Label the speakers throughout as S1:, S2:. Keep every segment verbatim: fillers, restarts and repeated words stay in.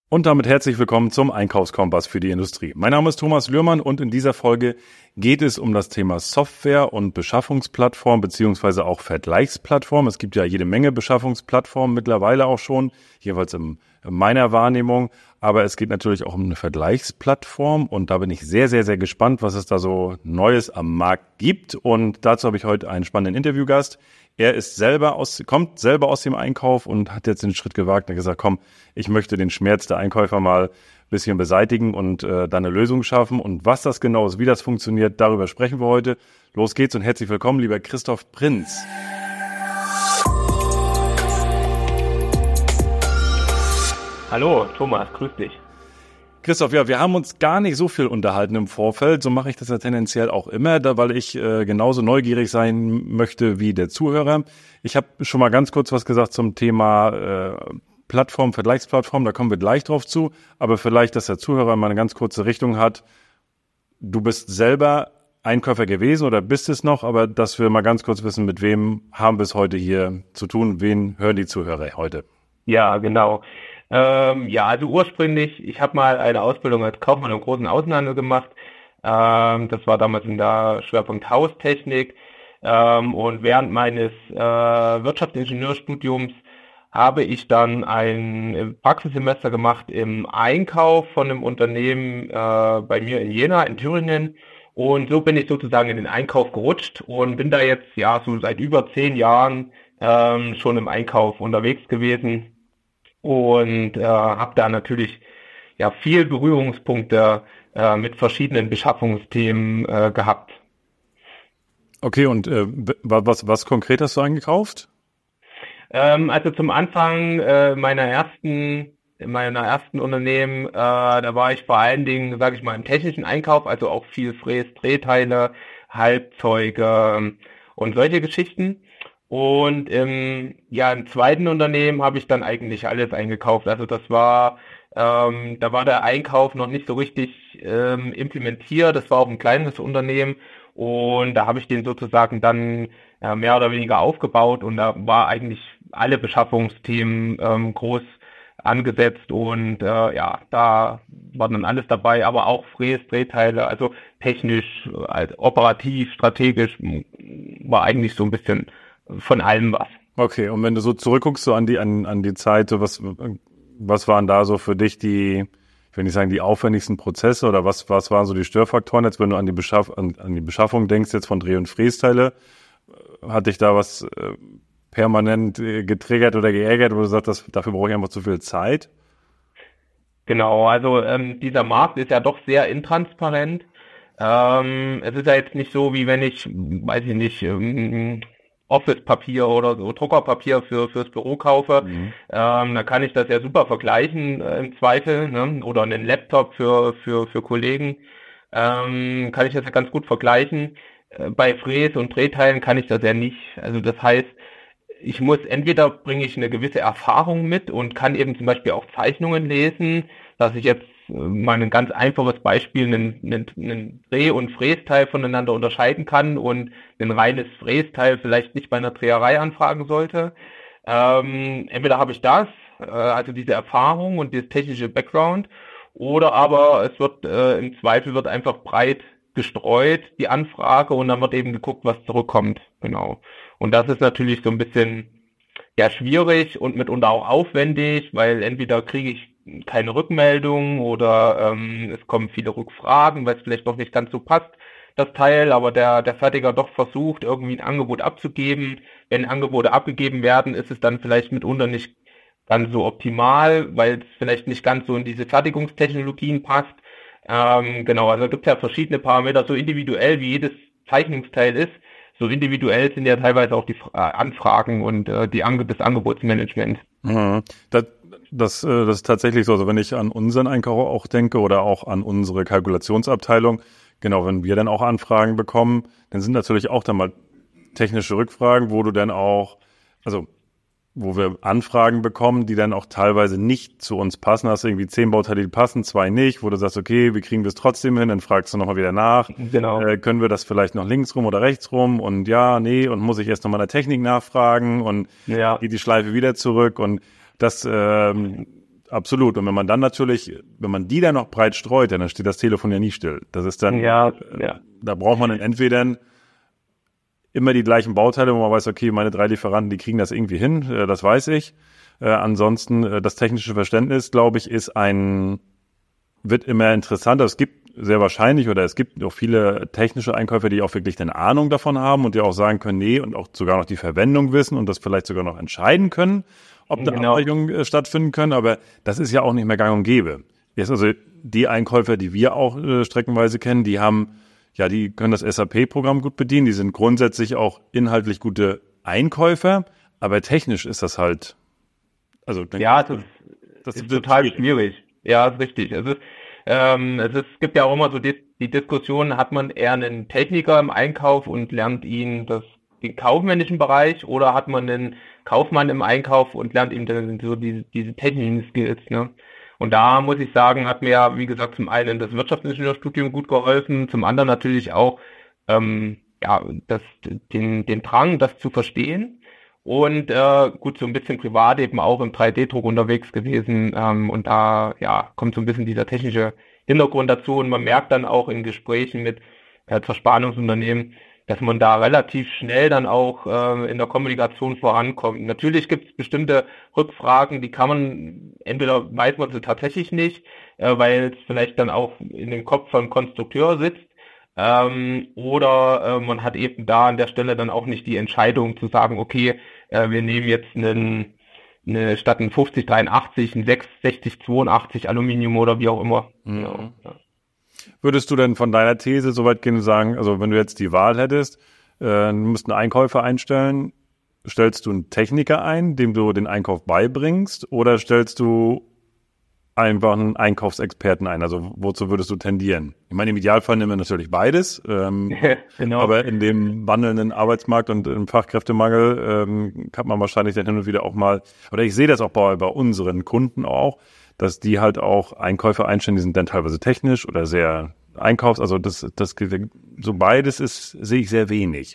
S1: Und damit herzlich willkommen zum Einkaufskompass für die Industrie. Mein Name ist Thomas Lührmann und in dieser Folge geht es um das Thema Software und Beschaffungsplattform beziehungsweise auch Vergleichsplattform. Es gibt ja jede Menge Beschaffungsplattformen mittlerweile auch schon, jeweils in meiner Wahrnehmung. Aber es geht natürlich auch um eine Vergleichsplattform und da bin ich sehr, sehr, sehr gespannt, was es da so Neues am Markt gibt. Und dazu habe ich heute einen spannenden Interviewgast. Er ist selber aus, kommt selber aus dem Einkauf und hat jetzt den Schritt gewagt und gesagt, komm, ich möchte den Schmerz der Einkäufer mal ein bisschen beseitigen und äh, da eine Lösung schaffen. Und was das genau ist, wie das funktioniert, darüber sprechen wir heute. Los geht's und herzlich willkommen, lieber Christoph Prinz.
S2: Hallo, Thomas, grüß dich.
S1: Christoph, ja, wir haben uns gar nicht so viel unterhalten im Vorfeld. So mache ich das ja tendenziell auch immer, da, weil ich äh, genauso neugierig sein möchte wie der Zuhörer. Ich habe schon mal ganz kurz was gesagt zum Thema äh, Plattform, Vergleichsplattform, da kommen wir gleich drauf zu. Aber vielleicht, dass der Zuhörer mal eine ganz kurze Richtung hat. Du bist selber Einkäufer gewesen oder bist es noch, aber dass wir mal ganz kurz wissen, mit wem haben wir es heute hier zu tun, wen hören die Zuhörer heute?
S2: Ja, genau. Ähm, ja, also ursprünglich, ich habe mal eine Ausbildung als Kaufmann im großen Außenhandel gemacht. Ähm, das war damals in der Schwerpunkt Haustechnik. Ähm, und während meines äh, Wirtschaftsingenieurstudiums habe ich dann ein Praxissemester gemacht im Einkauf von einem Unternehmen äh, bei mir in Jena, in Thüringen. Und so bin ich sozusagen in den Einkauf gerutscht und bin da jetzt ja so seit über zehn Jahren ähm, schon im Einkauf unterwegs gewesen. Und äh, habe da natürlich ja viel Berührungspunkte äh, mit verschiedenen Beschaffungsthemen äh, gehabt.
S1: Okay, und äh, was, was konkret hast du eingekauft?
S2: Ähm, also zum Anfang äh, meiner ersten, meiner ersten Unternehmen, äh, da war ich vor allen Dingen, sage ich mal, im technischen Einkauf, also auch viel Fräs, Drehteile, Halbzeuge und solche Geschichten. Und im, ja, im zweiten Unternehmen habe ich dann eigentlich alles eingekauft. Also das war, ähm, da war der Einkauf noch nicht so richtig ähm, implementiert. Das war auch ein kleines Unternehmen und da habe ich den sozusagen dann äh, mehr oder weniger aufgebaut und da war eigentlich alle Beschaffungsthemen ähm, groß angesetzt und äh, ja, da war dann alles dabei, aber auch Fräs, Drehteile, also technisch, also operativ, strategisch war eigentlich so ein bisschen von allem was.
S1: Okay, und wenn du so zurückguckst so an die an an die Zeit, so was was waren da so für dich die, ich will nicht sagen die aufwendigsten Prozesse oder was was waren so die Störfaktoren jetzt, wenn du an die Beschaff an, an die Beschaffung denkst jetzt von Dreh- und Frästeile, hat dich da was äh, permanent äh, getriggert oder geärgert, wo du sagst, das, dafür brauche ich einfach zu viel Zeit?
S2: Genau, also ähm, dieser Markt ist ja doch sehr intransparent. Ähm, es ist ja jetzt nicht so, wie wenn ich, weiß ich nicht, ähm, Office-Papier oder so Druckerpapier für fürs Büro kaufe, mhm. ähm, da kann ich das ja super vergleichen äh, im Zweifel, ne? Oder einen Laptop für für für Kollegen ähm, kann ich das ja ganz gut vergleichen. Äh, bei Fräs und Drehteilen kann ich das ja nicht. Also das heißt, ich muss entweder bringe ich eine gewisse Erfahrung mit und kann eben zum Beispiel auch Zeichnungen lesen, dass ich jetzt mal ein ganz einfaches Beispiel, einen, einen, einen Dreh- und Frästeil voneinander unterscheiden kann und ein reines Frästeil vielleicht nicht bei einer Dreherei anfragen sollte. Ähm, entweder habe ich das, äh, also diese Erfahrung und das technische Background, oder aber es wird äh, im Zweifel wird einfach breit gestreut, die Anfrage, und dann wird eben geguckt, was zurückkommt. Genau. Und das ist natürlich so ein bisschen ja schwierig und mitunter auch aufwendig, weil entweder kriege ich keine Rückmeldung oder ähm, es kommen viele Rückfragen, weil es vielleicht noch nicht ganz so passt, das Teil, aber der der Fertiger doch versucht, irgendwie ein Angebot abzugeben. Wenn Angebote abgegeben werden, ist es dann vielleicht mitunter nicht ganz so optimal, weil es vielleicht nicht ganz so in diese Fertigungstechnologien passt. Ähm, genau, also gibt es ja verschiedene Parameter, so individuell wie jedes Zeichnungsteil ist. So individuell sind ja teilweise auch die äh, Anfragen und äh, die Ange- das Angebotsmanagement.
S1: Mhm. Das, das, äh, das ist tatsächlich so. Also wenn ich an unseren Einkauf auch denke oder auch an unsere Kalkulationsabteilung, genau, wenn wir dann auch Anfragen bekommen, dann sind natürlich auch dann mal technische Rückfragen, wo du dann auch, also wo wir Anfragen bekommen, die dann auch teilweise nicht zu uns passen. Hast du irgendwie zehn Bauteile, die passen, zwei nicht, wo du sagst, okay, wie kriegen wir es trotzdem hin? Dann fragst du nochmal wieder nach.
S2: Genau.
S1: Äh, können wir das vielleicht noch links rum oder rechts rum? Und ja, nee, und muss ich erst nochmal in der Technik nachfragen und
S2: ja.
S1: geht die Schleife wieder zurück. Und das, ähm, Absolut. Und wenn man dann natürlich, wenn man die dann noch breit streut, dann steht das Telefon ja nie still. Das ist dann,
S2: Ja,
S1: äh,
S2: ja.
S1: da braucht man dann entweder immer die gleichen Bauteile, wo man weiß, okay, meine drei Lieferanten, die kriegen das irgendwie hin, äh, das weiß ich. Äh, ansonsten, äh, das technische Verständnis, glaube ich, ist ein, wird immer interessanter. Es gibt sehr wahrscheinlich oder es gibt auch viele technische Einkäufer, die auch wirklich eine Ahnung davon haben und die auch sagen können, nee, und auch sogar noch die Verwendung wissen und das vielleicht sogar noch entscheiden können, ob da
S2: Genau.
S1: Abweichungen äh, stattfinden können. Aber das ist ja auch nicht mehr gang und gäbe. Jetzt also die Einkäufer, die wir auch äh, streckenweise kennen, die haben, ja, die können das S A P-Programm gut bedienen. Die sind grundsätzlich auch inhaltlich gute Einkäufer, aber technisch ist das halt, also
S2: Ja, es ist,
S1: das
S2: ist
S1: wird
S2: total
S1: schwierig.
S2: schwierig. Ja, ist richtig. Es ist, ähm, es ist, es gibt ja auch immer so die, die Diskussion, hat man eher einen Techniker im Einkauf und lernt ihn das, den kaufmännischen Bereich oder hat man einen Kaufmann im Einkauf und lernt ihm dann so diese, diese technischen Skills, ne? Und da muss ich sagen, hat mir, wie gesagt, zum einen das Wirtschaftsingenieurstudium gut geholfen, zum anderen natürlich auch ähm, ja, das, den, den Drang, das zu verstehen. Und äh, gut, so ein bisschen privat eben auch im drei D Druck unterwegs gewesen. Ähm, und da ja kommt so ein bisschen dieser technische Hintergrund dazu. Und man merkt dann auch in Gesprächen mit äh, Verspannungsunternehmen, dass man da relativ schnell dann auch äh, in der Kommunikation vorankommt. Natürlich gibt es bestimmte Rückfragen, die kann man, entweder weiß man sie tatsächlich nicht, äh, weil es vielleicht dann auch in dem Kopf vom Konstrukteur sitzt, ähm, oder äh, man hat eben da an der Stelle dann auch nicht die Entscheidung zu sagen, okay, äh, wir nehmen jetzt einen, eine, statt einen fünfzig dreiundachtzig, einen sechzig zweiundachtzig Aluminium oder wie auch immer.
S1: Mhm.
S2: Genau, ja.
S1: Würdest du denn von deiner These so weit gehen und sagen, also wenn du jetzt die Wahl hättest, äh, du musst einen Einkäufer einstellen, stellst du einen Techniker ein, dem du den Einkauf beibringst, oder stellst du einfach einen Einkaufsexperten ein? Also wozu würdest du tendieren? Ich meine, im Idealfall nehmen wir natürlich beides, ähm,
S2: Genau.
S1: aber in dem wandelnden Arbeitsmarkt und im Fachkräftemangel ähm, kann man wahrscheinlich dann hin und wieder auch mal, oder ich sehe das auch bei, bei unseren Kunden auch, dass die halt auch Einkäufer einstellen, die sind dann teilweise technisch oder sehr Einkaufs, also das, das, so beides ist, sehe ich sehr wenig.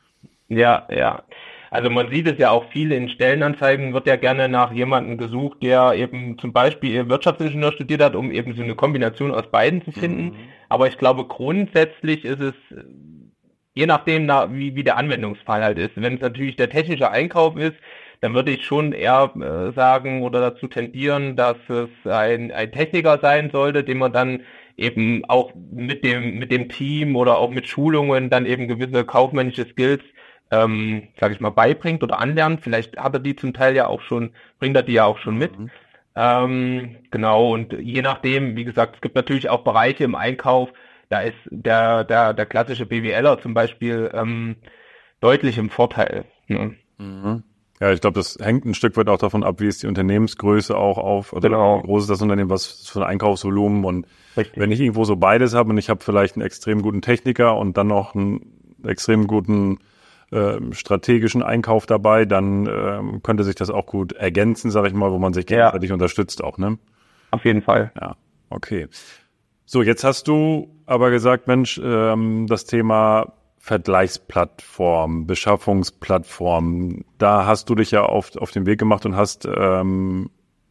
S2: Ja, ja. Also man sieht es ja auch viel in Stellenanzeigen, wird ja gerne nach jemandem gesucht, der eben zum Beispiel Wirtschaftsingenieur studiert hat, um eben so eine Kombination aus beiden zu finden.
S1: Mhm.
S2: Aber ich glaube, grundsätzlich ist es, äh, je nachdem, na, wie, wie der Anwendungsfall halt ist. Wenn es natürlich der technische Einkauf ist, dann würde ich schon eher äh, sagen oder dazu tendieren, dass es ein, ein Techniker sein sollte, den man dann eben auch mit dem, mit dem Team oder auch mit Schulungen dann eben gewisse kaufmännische Skills, ähm, sage ich mal, beibringt oder anlernt. Vielleicht hat er die zum Teil ja auch schon, bringt er die ja auch schon mit.
S1: Mhm.
S2: Ähm, genau, und je nachdem, wie gesagt, es gibt natürlich auch Bereiche im Einkauf, da ist der, der, der klassische BWLer zum Beispiel ähm, deutlich im Vorteil. Ne?
S1: Mhm. Ja, ich glaube, das hängt ein Stück weit auch davon ab, wie ist die Unternehmensgröße auch auf, oder
S2: Genau.
S1: wie groß ist das Unternehmen, was ist für ein Einkaufsvolumen, und
S2: Richtig.
S1: wenn ich irgendwo so beides habe und ich habe vielleicht einen extrem guten Techniker und dann noch einen extrem guten äh, strategischen Einkauf dabei, dann ähm, könnte sich das auch gut ergänzen, sage ich mal, wo man sich
S2: Ja.
S1: gegenseitig unterstützt auch, ne?
S2: Auf jeden Fall.
S1: Ja, okay. So, jetzt hast du aber gesagt, Mensch, ähm, das Thema Vergleichsplattform, Beschaffungsplattform, da hast du dich ja auf, auf den Weg gemacht und hast ähm,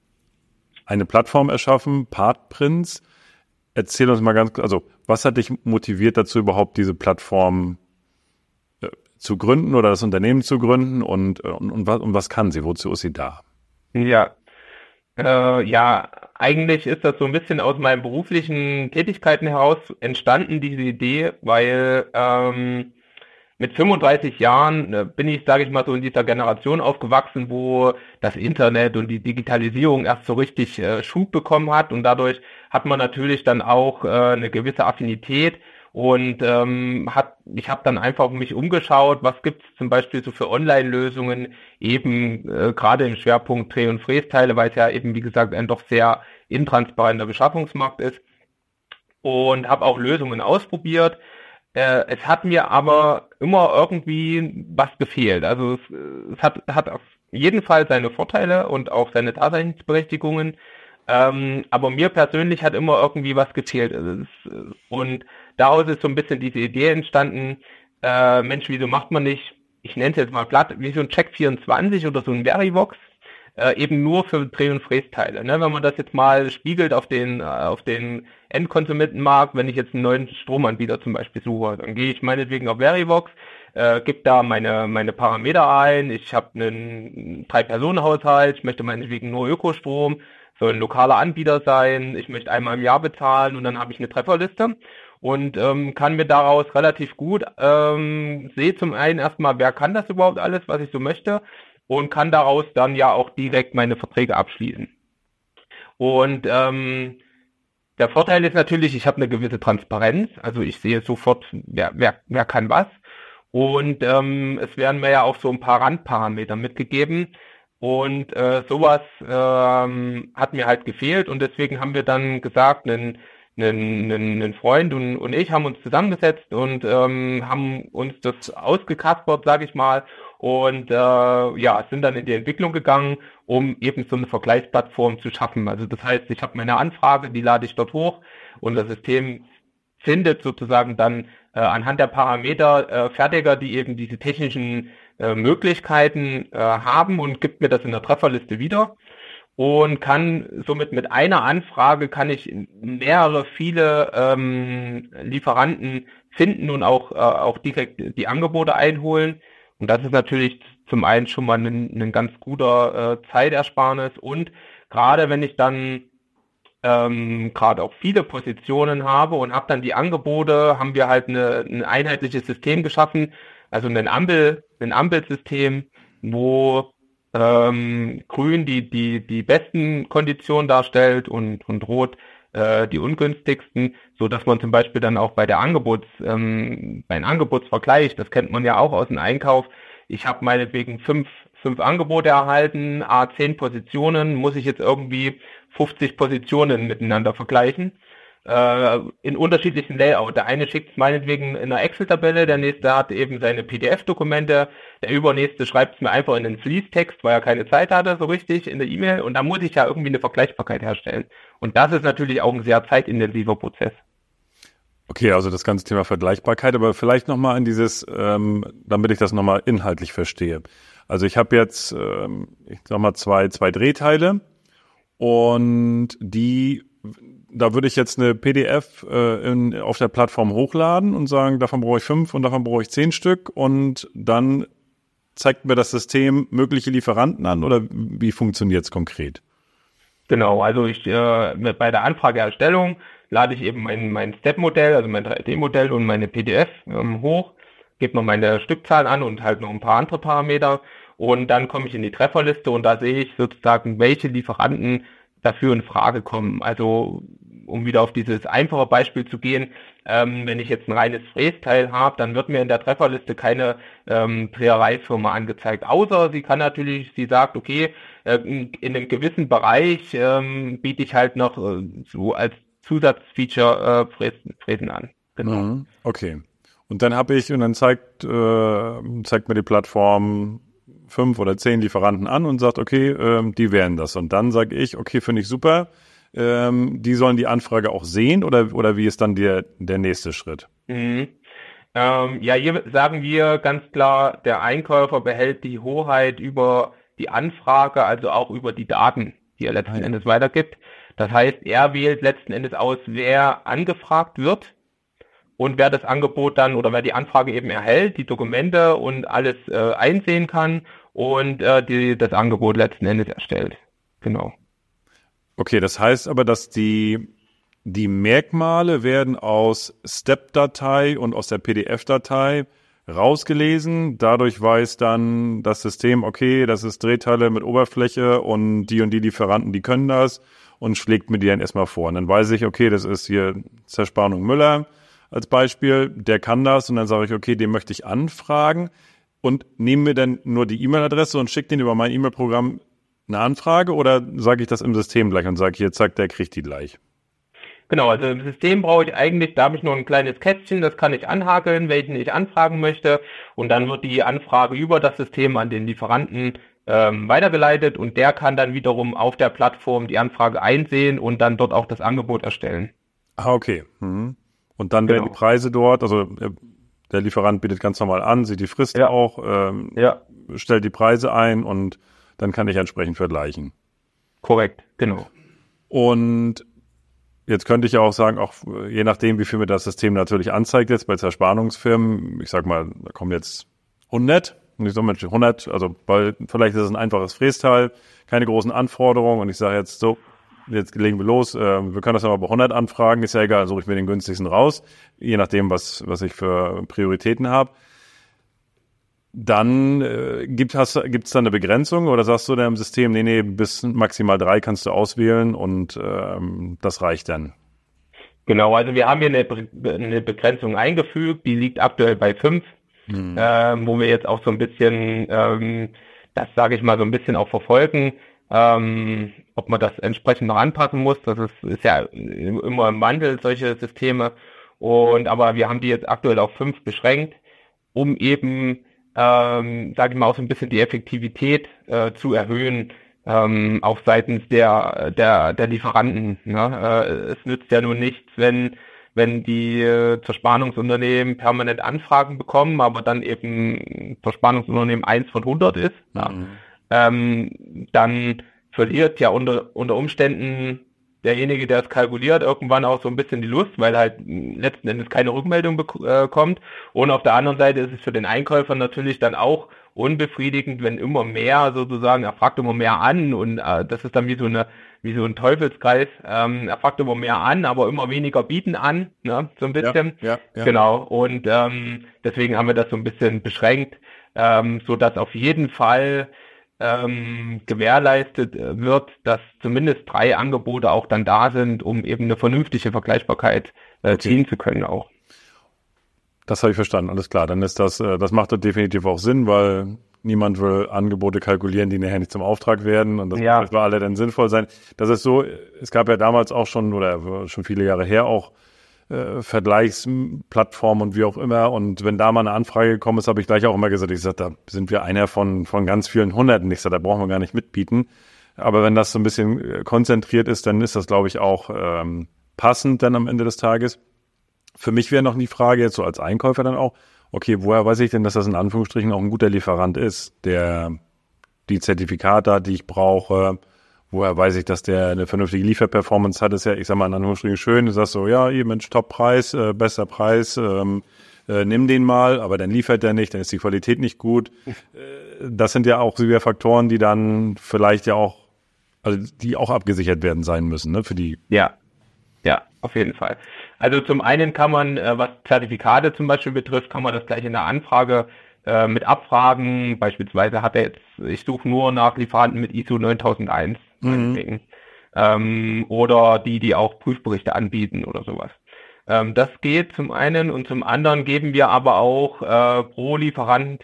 S1: eine Plattform erschaffen, Partprints. Erzähl uns mal ganz, also was hat dich motiviert dazu, überhaupt diese Plattform äh, zu gründen oder das Unternehmen zu gründen, und, und, und, was, und was kann sie, wozu ist sie da?
S2: Ja, äh, ja, eigentlich ist das so ein bisschen aus meinen beruflichen Tätigkeiten heraus entstanden, diese Idee, weil ähm, mit fünfunddreißig Jahren äh, bin ich, sage ich mal, so in dieser Generation aufgewachsen, wo das Internet und die Digitalisierung erst so richtig äh, Schub bekommen hat, und dadurch hat man natürlich dann auch äh, eine gewisse Affinität. Und ähm, hat, ich habe dann einfach mich umgeschaut, was gibt's zum Beispiel so für Online-Lösungen, eben äh, gerade im Schwerpunkt Dreh- und Frästeile, weil es ja eben, wie gesagt, ein doch sehr intransparenter Beschaffungsmarkt ist. Und habe auch Lösungen ausprobiert. Äh, es hat mir aber immer irgendwie was gefehlt. Also es, es hat, hat auf jeden Fall seine Vorteile und auch seine Daseinsberechtigungen. Ähm, aber mir persönlich hat immer irgendwie was gefehlt. Also es, und daraus ist so ein bisschen diese Idee entstanden, äh, Mensch, wieso macht man nicht, ich nenne es jetzt mal platt, wie so ein Check vierundzwanzig oder so ein Verivox, äh, eben nur für Dreh- und Frästeile. Ne? Wenn man das jetzt mal spiegelt auf den, äh, auf den Endkonsumentenmarkt, wenn ich jetzt einen neuen Stromanbieter zum Beispiel suche, dann gehe ich meinetwegen auf Verivox, äh, gebe da meine, meine Parameter ein, ich habe einen Drei-Personen-Haushalt, ich möchte meinetwegen nur Ökostrom, soll ein lokaler Anbieter sein, ich möchte einmal im Jahr bezahlen und dann habe ich eine Trefferliste und ähm, kann mir daraus relativ gut, ähm, sehe zum einen erstmal, wer kann das überhaupt alles, was ich so möchte, und kann daraus dann ja auch direkt meine Verträge abschließen. Und ähm, der Vorteil ist natürlich, ich habe eine gewisse Transparenz, also ich sehe sofort, wer, wer, wer kann was. Und ähm, es werden mir ja auch so ein paar Randparameter mitgegeben. Und äh, sowas ähm, hat mir halt gefehlt und deswegen haben wir dann gesagt, einen, einen, einen Freund und, und ich haben uns zusammengesetzt und ähm, haben uns das ausgekaspert, sage ich mal, und äh, ja, sind dann in die Entwicklung gegangen, um eben so eine Vergleichsplattform zu schaffen. Also das heißt, ich habe meine Anfrage, die lade ich dort hoch und das System findet sozusagen dann äh, anhand der Parameter äh, Fertiger, die eben diese technischen äh, Möglichkeiten äh, haben und gibt mir das in der Trefferliste wieder und kann somit mit einer Anfrage kann ich mehrere, viele ähm, Lieferanten finden und auch, äh, auch direkt die Angebote einholen. Und das ist natürlich zum einen schon mal ein, ein ganz guter äh, Zeitersparnis und gerade wenn ich dann ähm, gerade auch viele Positionen habe und habe dann die Angebote, haben wir halt eine, ein einheitliches System geschaffen, also ein Ampel, ein Ampelsystem, wo ähm, Grün die die die besten Konditionen darstellt und und Rot äh, die ungünstigsten, so dass man zum Beispiel dann auch bei der Angebots ähm, beim Angebotsvergleich, das kennt man ja auch aus dem Einkauf, ich habe meinetwegen fünf fünf Angebote erhalten, a zehn Positionen, muss ich jetzt irgendwie fünfzig Positionen miteinander vergleichen, äh, in unterschiedlichen Layout. Der eine schickt es meinetwegen in einer Excel-Tabelle, der nächste hat eben seine P D F-Dokumente, der übernächste schreibt es mir einfach in den Fließtext, weil er keine Zeit hatte, so richtig, in der E-Mail, und da muss ich ja irgendwie eine Vergleichbarkeit herstellen. Und das ist natürlich auch ein sehr zeitintensiver Prozess.
S1: Okay, also das ganze Thema Vergleichbarkeit, aber vielleicht nochmal in dieses, ähm, damit ich das nochmal inhaltlich verstehe. Also ich habe jetzt, ähm, ich sag mal, zwei, zwei Drehteile und die, da würde ich jetzt eine P D F äh, in, auf der Plattform hochladen und sagen, davon brauche ich fünf und davon brauche ich zehn Stück und dann zeigt mir das System mögliche Lieferanten an oder wie funktioniert es konkret?
S2: Genau, also ich äh, bei der Anfrageerstellung lade ich eben mein, mein Step-Modell, also mein drei D-Modell und meine P D F ähm, hoch, gebe noch meine Stückzahl an und halt noch ein paar andere Parameter und dann komme ich in die Trefferliste und da sehe ich sozusagen, welche Lieferanten dafür in Frage kommen. Also um wieder auf dieses einfache Beispiel zu gehen, ähm, wenn ich jetzt ein reines Frästeil habe, dann wird mir in der Trefferliste keine ähm, Drehereifirma angezeigt, außer sie kann natürlich, sie sagt, okay, äh, in, in einem gewissen Bereich ähm, biete ich halt noch äh, so als Zusatzfeature äh, Fräsen, Fräsen an.
S1: Genau. Mhm, okay. Und dann habe ich, und dann zeigt, äh, zeigt mir die Plattform fünf oder zehn Lieferanten an und sagt, okay, ähm, die wären das. Und dann sage ich, okay, finde ich super, ähm, die sollen die Anfrage auch sehen oder, oder wie ist dann der, der nächste Schritt?
S2: Mhm. Ähm, ja, hier sagen wir ganz klar, der Einkäufer behält die Hoheit über die Anfrage, also auch über die Daten, die er letzten ah, ja. Endes weitergibt. Das heißt, er wählt letzten Endes aus, wer angefragt wird und wer das Angebot dann oder wer die Anfrage eben erhält, die Dokumente und alles äh, einsehen kann und äh, die das Angebot letzten Endes erstellt. Genau.
S1: Okay, das heißt aber, dass die die Merkmale werden aus Step-Datei und aus der P D F-Datei rausgelesen. Dadurch weiß dann das System, okay, das ist Drehteile mit Oberfläche und die und die Lieferanten, die können das und schlägt mir die dann erstmal vor. Und dann weiß ich, okay, das ist hier Zerspannung Müller als Beispiel, der kann das und dann sage ich, okay, den möchte ich anfragen und nehme mir dann nur die E-Mail-Adresse und schicke den über mein E-Mail-Programm eine Anfrage oder sage ich das im System gleich und sage, hier, zack, der kriegt die gleich?
S2: Genau, also im System brauche ich eigentlich, da habe ich nur ein kleines Kästchen, das kann ich anhakeln, welchen ich anfragen möchte und dann wird die Anfrage über das System an den Lieferanten ähm, weitergeleitet und der kann dann wiederum auf der Plattform die Anfrage einsehen und dann dort auch das Angebot erstellen.
S1: Ah, okay. Mhm. Und dann genau. werden die Preise dort, also der Lieferant bietet ganz normal an, sieht die Frist ja. auch, ähm, ja. stellt die Preise ein und dann kann ich entsprechend vergleichen.
S2: Korrekt, genau.
S1: Und jetzt könnte ich ja auch sagen, auch je nachdem, wie viel mir das System natürlich anzeigt jetzt bei Zerspannungsfirmen, ich sag mal, da kommen jetzt hundert, und ich sage mal hundert, also weil vielleicht ist es ein einfaches Frästeil, keine großen Anforderungen und ich sage jetzt so, jetzt legen wir los, äh, wir können das aber bei hundert anfragen, ist ja egal, suche ich mir den günstigsten raus, je nachdem, was was ich für Prioritäten habe. Dann äh, gibt es da eine Begrenzung oder sagst du da im System, nee, nee, bis maximal drei kannst du auswählen und ähm, das reicht dann?
S2: Genau, also wir haben hier eine, eine Begrenzung eingefügt, die liegt aktuell bei fünf, hm. ähm, wo wir jetzt auch so ein bisschen, ähm, das sage ich mal, so ein bisschen auch verfolgen, ähm, ob man das entsprechend noch anpassen muss. Das ist, ist ja immer im Wandel, solche Systeme. Und aber wir haben die jetzt aktuell auf fünf beschränkt, um eben ähm, sage ich mal, auch so ein bisschen die Effektivität äh, zu erhöhen, ähm, auch seitens der der der Lieferanten. Ne? Äh, es nützt ja nun nichts, wenn wenn die äh, Zerspannungsunternehmen permanent Anfragen bekommen, aber dann eben Zerspannungsunternehmen eins von hundert ist. Mhm. Ja. Ähm, dann verliert ja unter unter Umständen derjenige, der es kalkuliert, irgendwann auch so ein bisschen die Lust, weil halt letzten Endes keine Rückmeldung bekommt. Und auf der anderen Seite ist es für den Einkäufer natürlich dann auch unbefriedigend, wenn immer mehr sozusagen, er fragt immer mehr an und äh, das ist dann wie so eine wie so ein Teufelskreis. Ähm, er fragt immer mehr an, aber immer weniger bieten an, ne, so ein bisschen.
S1: Ja, ja, ja.
S2: Genau. Und ähm, deswegen haben wir das so ein bisschen beschränkt, ähm, so dass auf jeden Fall Ähm, gewährleistet wird, dass zumindest drei Angebote auch dann da sind, um eben eine vernünftige Vergleichbarkeit äh, okay. ziehen zu können auch.
S1: Das habe ich verstanden, alles klar. Dann ist das, äh, das macht definitiv auch Sinn, weil niemand will Angebote kalkulieren, die nachher nicht zum Auftrag werden und das ja. muss für alle dann sinnvoll sein. Das ist so, es gab ja damals auch schon, oder schon viele Jahre her auch, Vergleichsplattformen und wie auch immer. Und wenn da mal eine Anfrage gekommen ist, habe ich gleich auch immer gesagt, ich sage, da sind wir einer von von ganz vielen Hunderten. Ich sage, da brauchen wir gar nicht mitbieten. Aber wenn das so ein bisschen konzentriert ist, dann ist das, glaube ich, auch ähm, passend dann am Ende des Tages. Für mich wäre noch die Frage jetzt so als Einkäufer dann auch, okay, woher weiß ich denn, dass das in Anführungsstrichen auch ein guter Lieferant ist, der die Zertifikate hat, die ich brauche. Woher weiß ich, dass der eine vernünftige Lieferperformance hat? Ist ja, ich sag mal, in Anführungsstrichen schön. Du sagst so, ja, ihr Mensch, Top-Preis, äh, bester Preis, ähm, äh, nimm den mal, aber dann liefert der nicht, dann ist die Qualität nicht gut. Äh, das sind ja auch so wieder Faktoren, die dann vielleicht ja auch, also die auch abgesichert werden sein müssen, ne, für die.
S2: Ja, ja, auf jeden Fall. Also zum einen kann man, äh, was Zertifikate zum Beispiel betrifft, kann man das gleich in der Anfrage äh, mit abfragen. Beispielsweise hat er jetzt, ich suche nur nach Lieferanten mit I S O neuntausendeins. Mhm. Ähm, oder die, die auch Prüfberichte anbieten oder sowas. Ähm, das geht zum einen und zum anderen geben wir aber auch äh, pro Lieferant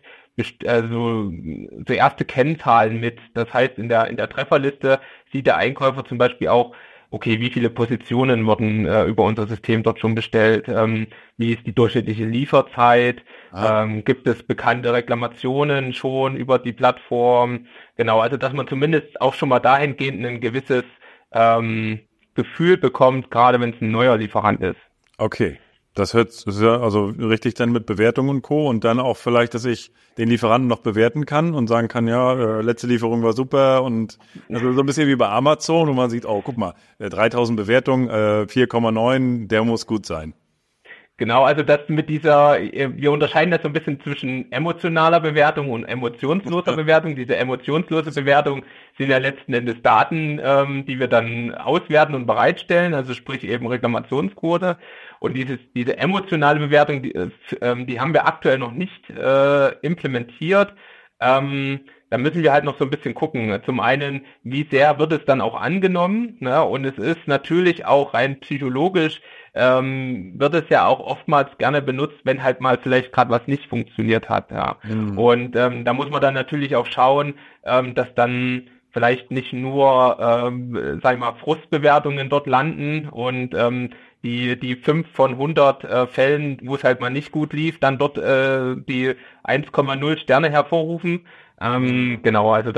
S2: also so erste Kennzahlen mit. Das heißt, in der in der Trefferliste sieht der Einkäufer zum Beispiel auch, okay, wie viele Positionen wurden äh, über unser System dort schon bestellt, ähm, wie ist die durchschnittliche Lieferzeit, ah. ähm, gibt es bekannte Reklamationen schon über die Plattform, genau, also dass man zumindest auch schon mal dahingehend ein gewisses ähm, Gefühl bekommt, gerade wenn es ein neuer Lieferant ist.
S1: Okay, das hört das ist ja also richtig dann mit Bewertung und Co. Und dann auch vielleicht, dass ich den Lieferanten noch bewerten kann und sagen kann, ja, äh, letzte Lieferung war super und also so ein bisschen wie bei Amazon, wo man sieht, oh, guck mal, dreitausend Bewertungen, äh, vier Komma neun, der muss gut sein.
S2: Genau, also das mit dieser, wir unterscheiden das so ein bisschen zwischen emotionaler Bewertung und emotionsloser Bewertung. Diese emotionslose Bewertung sind ja letzten Endes Daten, ähm, die wir dann auswerten und bereitstellen, also sprich eben Reklamationsquote. Und dieses, diese emotionale Bewertung, die, äh, die haben wir aktuell noch nicht äh, implementiert. Ähm, da müssen wir halt noch so ein bisschen gucken. Zum einen, wie sehr wird es dann auch angenommen? Ne? Und es ist natürlich auch rein psychologisch, ähm, wird es ja auch oftmals gerne benutzt, wenn halt mal vielleicht gerade was nicht funktioniert hat. Ja. Mhm. Und ähm, da muss man dann natürlich auch schauen, ähm, dass dann vielleicht nicht nur, ähm, sag ich mal, Frustbewertungen dort landen und ähm, die die fünf von hundert äh, Fällen, wo es halt mal nicht gut lief, dann dort äh, die eins Komma null Sterne hervorrufen. Ähm, genau, also das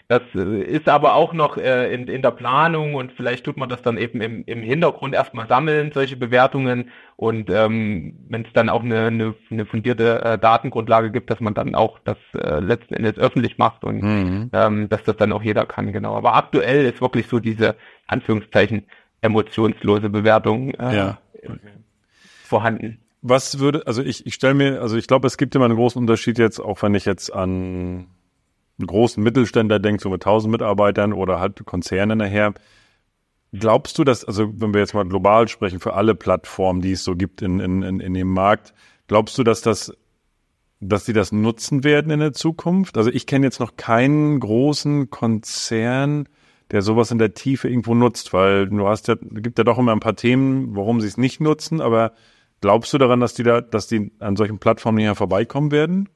S2: Das äh, ist aber auch noch äh, in, in der Planung und vielleicht tut man das dann eben im, im Hintergrund erstmal sammeln, solche Bewertungen. Und ähm, wenn es dann auch eine, eine, eine fundierte äh, Datengrundlage gibt, dass man dann auch das äh, letzten Endes öffentlich macht und mhm. ähm, dass das dann auch jeder kann, genau. Aber aktuell ist wirklich so diese, Anführungszeichen, emotionslose Bewertung äh, ja. okay. vorhanden.
S1: Was würde, also ich, ich stelle mir, also ich glaube, es gibt immer einen großen Unterschied jetzt, auch wenn ich jetzt an einen großen Mittelständler denke, so mit tausend Mitarbeitern oder halt Konzerne nachher. Glaubst du, dass, also wenn wir jetzt mal global sprechen, für alle Plattformen, die es so gibt in, in, in, in dem Markt, glaubst du, dass das, dass sie das nutzen werden in der Zukunft? Also ich kenne jetzt noch keinen großen Konzern, der sowas in der Tiefe irgendwo nutzt, weil du hast ja, gibt ja doch immer ein paar Themen, warum sie es nicht nutzen, aber glaubst du daran, dass die da, dass die an solchen Plattformen nicht mehr vorbeikommen werden?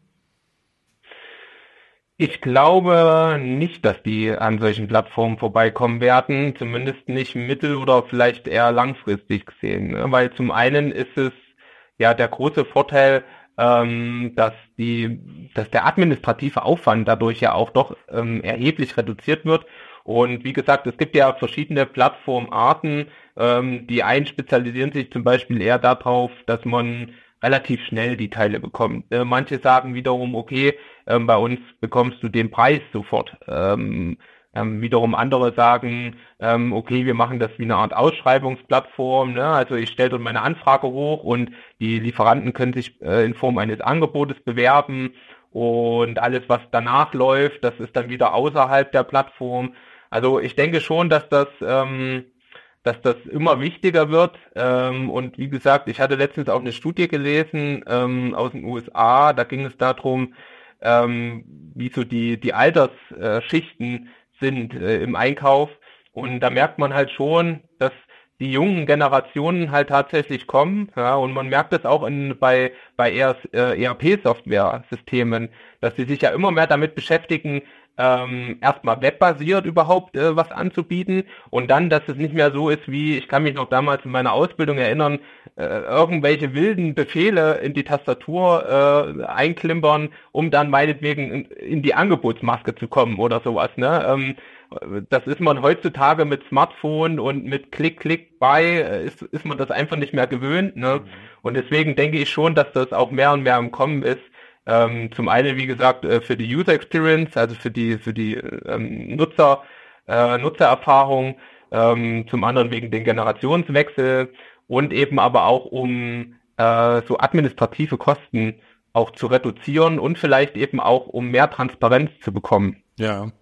S2: Ich glaube nicht, dass die an solchen Plattformen vorbeikommen werden, zumindest nicht mittel- oder vielleicht eher langfristig gesehen, ne? Weil zum einen ist es ja der große Vorteil, ähm, dass die, dass der administrative Aufwand dadurch ja auch doch ähm, erheblich reduziert wird. Und wie gesagt, es gibt ja verschiedene Plattformarten. Ähm, die einen spezialisieren sich zum Beispiel eher darauf, dass man relativ schnell die Teile bekommt. Äh, manche sagen wiederum, okay, ähm, bei uns bekommst du den Preis sofort. Ähm, ähm, wiederum andere sagen, ähm, okay, wir machen das wie eine Art Ausschreibungsplattform. Ne? Also ich stelle dort meine Anfrage hoch und die Lieferanten können sich äh, in Form eines Angebotes bewerben und alles, was danach läuft, das ist dann wieder außerhalb der Plattform. Also ich denke schon, dass das ähm, dass das immer wichtiger wird. Ähm, und wie gesagt, ich hatte letztens auch eine Studie gelesen ähm, aus den U S A, da ging es darum, ähm, wie so die die Altersschichten sind äh, im Einkauf. Und da merkt man halt schon, dass die jungen Generationen halt tatsächlich kommen, ja, und man merkt es auch in, bei bei E R P-Software-Systemen, dass sie sich ja immer mehr damit beschäftigen, ähm, erstmal webbasiert überhaupt äh, was anzubieten und dann, dass es nicht mehr so ist wie, ich kann mich noch damals in meiner Ausbildung erinnern, äh, irgendwelche wilden Befehle in die Tastatur äh, einklimpern, um dann meinetwegen in, in die Angebotsmaske zu kommen oder sowas, ne? Ähm, das ist man heutzutage mit Smartphone und mit Klick, Klick bei, ist, ist man das einfach nicht mehr gewöhnt, ne? Mhm. Und deswegen denke ich schon, dass das auch mehr und mehr im Kommen ist. Ähm, zum einen, wie gesagt, äh, für die User Experience, also für die für die ähm, Nutzer äh, Nutzererfahrung, ähm, zum anderen wegen den Generationswechsel und eben aber auch um äh, so administrative Kosten auch zu reduzieren und vielleicht eben auch um mehr Transparenz zu bekommen.
S1: Ja.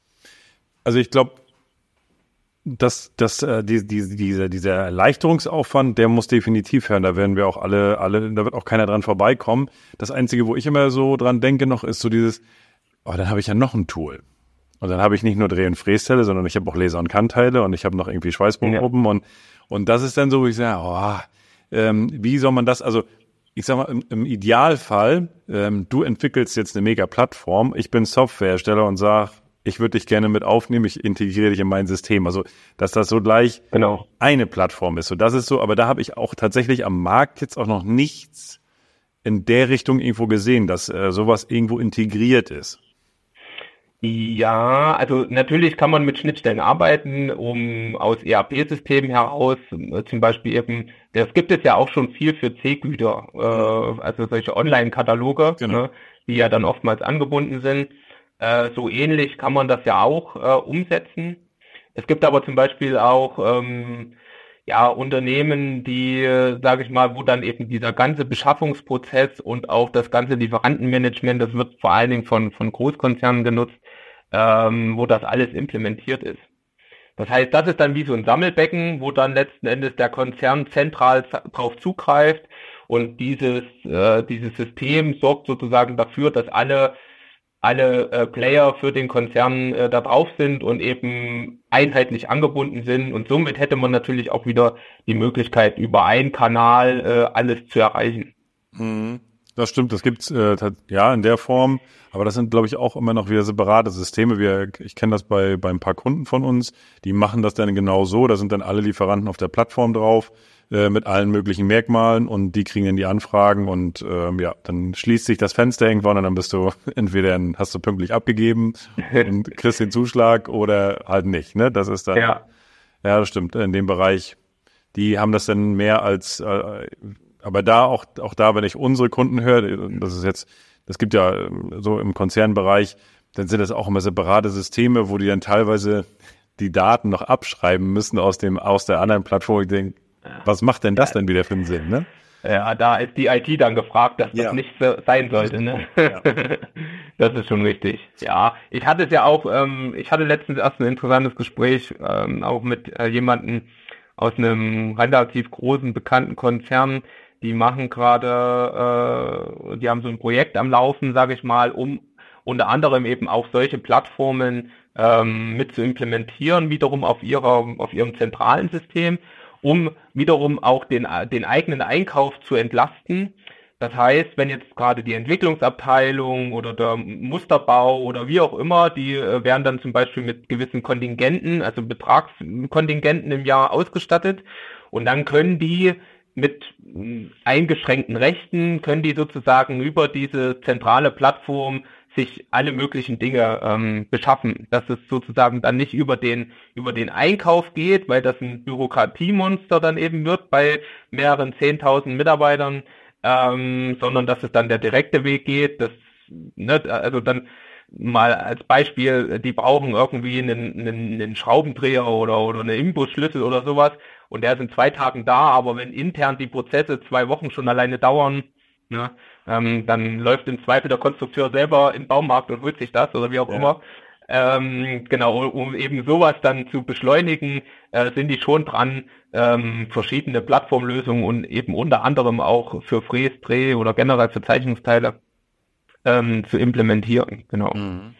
S1: Also ich glaube, dass dass äh, die, die, diese, dieser Erleichterungsaufwand, der muss definitiv hören. Da werden wir auch alle, alle, da wird auch keiner dran vorbeikommen. Das Einzige, wo ich immer so dran denke noch, ist so dieses, oh, dann habe ich ja noch ein Tool. Und dann habe ich nicht nur Dreh- und Frästeile, sondern ich habe auch Laser- und Kannteile und ich habe noch irgendwie Schweißbogengruppen. Ja. Und und das ist dann so, wo ich sage, oh, ähm, wie soll man das, also ich sag mal, im, im Idealfall, ähm, du entwickelst jetzt eine Mega-Plattform, ich bin Softwarehersteller und sag, ich würde dich gerne mit aufnehmen, ich integriere dich in mein System. Also, dass das so gleich genau eine Plattform ist. So, das ist so, aber da habe ich auch tatsächlich am Markt jetzt auch noch nichts in der Richtung irgendwo gesehen, dass äh, sowas irgendwo integriert ist.
S2: Ja, also natürlich kann man mit Schnittstellen arbeiten, um aus E R P-Systemen heraus, äh, zum Beispiel eben, das gibt es ja auch schon viel für C-Güter, äh, also solche Online-Kataloge, genau, ne, die ja dann oftmals angebunden sind. So ähnlich kann man das ja auch äh, umsetzen. Es gibt aber zum Beispiel auch ähm, ja Unternehmen, die, äh, sage ich mal, wo dann eben dieser ganze Beschaffungsprozess und auch das ganze Lieferantenmanagement, das wird vor allen Dingen von von Großkonzernen genutzt, ähm, wo das alles implementiert ist. Das heißt, das ist dann wie so ein Sammelbecken, wo dann letzten Endes der Konzern zentral drauf zugreift und dieses äh, dieses System sorgt sozusagen dafür, dass alle alle äh, Player für den Konzern äh, da drauf sind und eben einheitlich angebunden sind. Und somit hätte man natürlich auch wieder die Möglichkeit, über einen Kanal äh, alles zu erreichen.
S1: Mhm. Das stimmt, das gibt's äh, ja in der Form, aber das sind, glaube ich, auch immer noch wieder separate Systeme. Wir, ich kenne das bei bei ein paar Kunden von uns, die machen das dann genau so, da sind dann alle Lieferanten auf der Plattform drauf. äh, mit allen möglichen Merkmalen und die kriegen dann die Anfragen und ähm, ja, dann schließt sich das Fenster irgendwann und dann bist du entweder hast du pünktlich abgegeben und kriegst den Zuschlag oder halt nicht, ne? Das ist dann, ja, ja, das stimmt, in dem Bereich, die haben das dann mehr als, äh, aber da auch, auch da, wenn ich unsere Kunden höre, das ist jetzt, das gibt ja so im Konzernbereich, dann sind das auch immer separate Systeme, wo die dann teilweise die Daten noch abschreiben müssen aus dem, aus der anderen Plattform. Ich denke, was macht denn das denn wieder für einen Sinn, ne?
S2: Ja, da ist die I T dann gefragt, dass ja. das nicht so sein sollte, ne? Ja. Das ist schon richtig. Ja, ich hatte es ja auch, ähm, ich hatte letztens erst ein interessantes Gespräch, ähm, auch mit äh, jemandem aus einem relativ großen, bekannten Konzern, die machen gerade, äh, die haben so ein Projekt am Laufen, sage ich mal, um unter anderem eben auch solche Plattformen ähm, mit zu implementieren, wiederum auf ihrer, auf ihrem zentralen System, um wiederum auch den, den eigenen Einkauf zu entlasten. Das heißt, wenn jetzt gerade die Entwicklungsabteilung oder der Musterbau oder wie auch immer, die äh, werden dann zum Beispiel mit gewissen Kontingenten, also Betragskontingenten im Jahr ausgestattet und dann können die mit eingeschränkten Rechten, können die sozusagen über diese zentrale Plattform sich alle möglichen Dinge ähm, beschaffen, dass es sozusagen dann nicht über den über den Einkauf geht, weil das ein Bürokratiemonster dann eben wird bei mehreren zehntausend Mitarbeitern, ähm, sondern dass es dann der direkte Weg geht, dass, ne, also dann mal als Beispiel, die brauchen irgendwie einen, einen, einen Schraubendreher oder oder eine Imbusschlüssel oder sowas und der ist in zwei Tagen da, aber wenn intern die Prozesse zwei Wochen schon alleine dauern, ne, ähm, dann läuft im Zweifel der Konstrukteur selber im Baumarkt und holt sich das oder wie auch ja. immer. Ähm, genau, um eben sowas dann zu beschleunigen, äh, sind die schon dran, ähm, verschiedene Plattformlösungen und eben unter anderem auch für Fräs, Dreh oder generell für Zeichnungsteile ähm, zu implementieren. Genau. Mhm.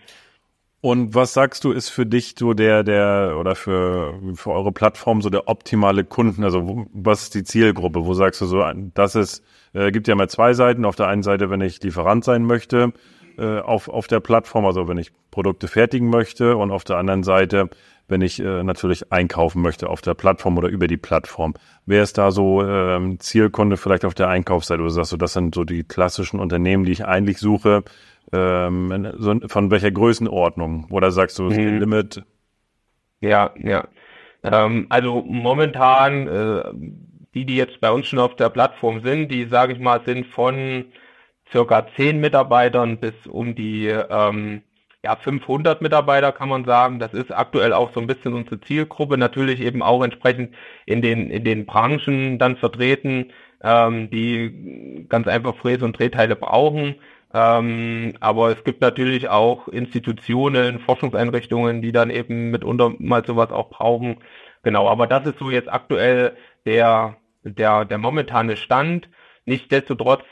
S1: Und was sagst du, ist für dich so der, der, oder für, für eure Plattform so der optimale Kunden? Also, wo, was ist die Zielgruppe? Wo sagst du so, das ist, äh, gibt ja mal zwei Seiten. Auf der einen Seite, wenn ich Lieferant sein möchte, äh, auf, auf der Plattform, also wenn ich Produkte fertigen möchte und auf der anderen Seite, wenn ich äh, natürlich einkaufen möchte auf der Plattform oder über die Plattform. Wer ist da so ähm, Zielkunde vielleicht auf der Einkaufsseite? Oder sagst du, das sind so die klassischen Unternehmen, die ich eigentlich suche? Ähm, so, von welcher Größenordnung? Oder sagst du, mhm. Limit?
S2: Ja, ja. Ähm, also momentan, äh, die, die jetzt bei uns schon auf der Plattform sind, die, sage ich mal, sind von circa zehn Mitarbeitern bis um die ähm, ja fünfhundert Mitarbeiter, kann man sagen. Das ist aktuell auch so ein bisschen unsere Zielgruppe. Natürlich eben auch entsprechend in den in den Branchen dann vertreten, ähm, die ganz einfach Fräse und Drehteile brauchen. Ähm, aber es gibt natürlich auch Institutionen, Forschungseinrichtungen, die dann eben mitunter mal sowas auch brauchen. Genau, aber das ist so jetzt aktuell der der der momentane Stand. Nichtsdestotrotz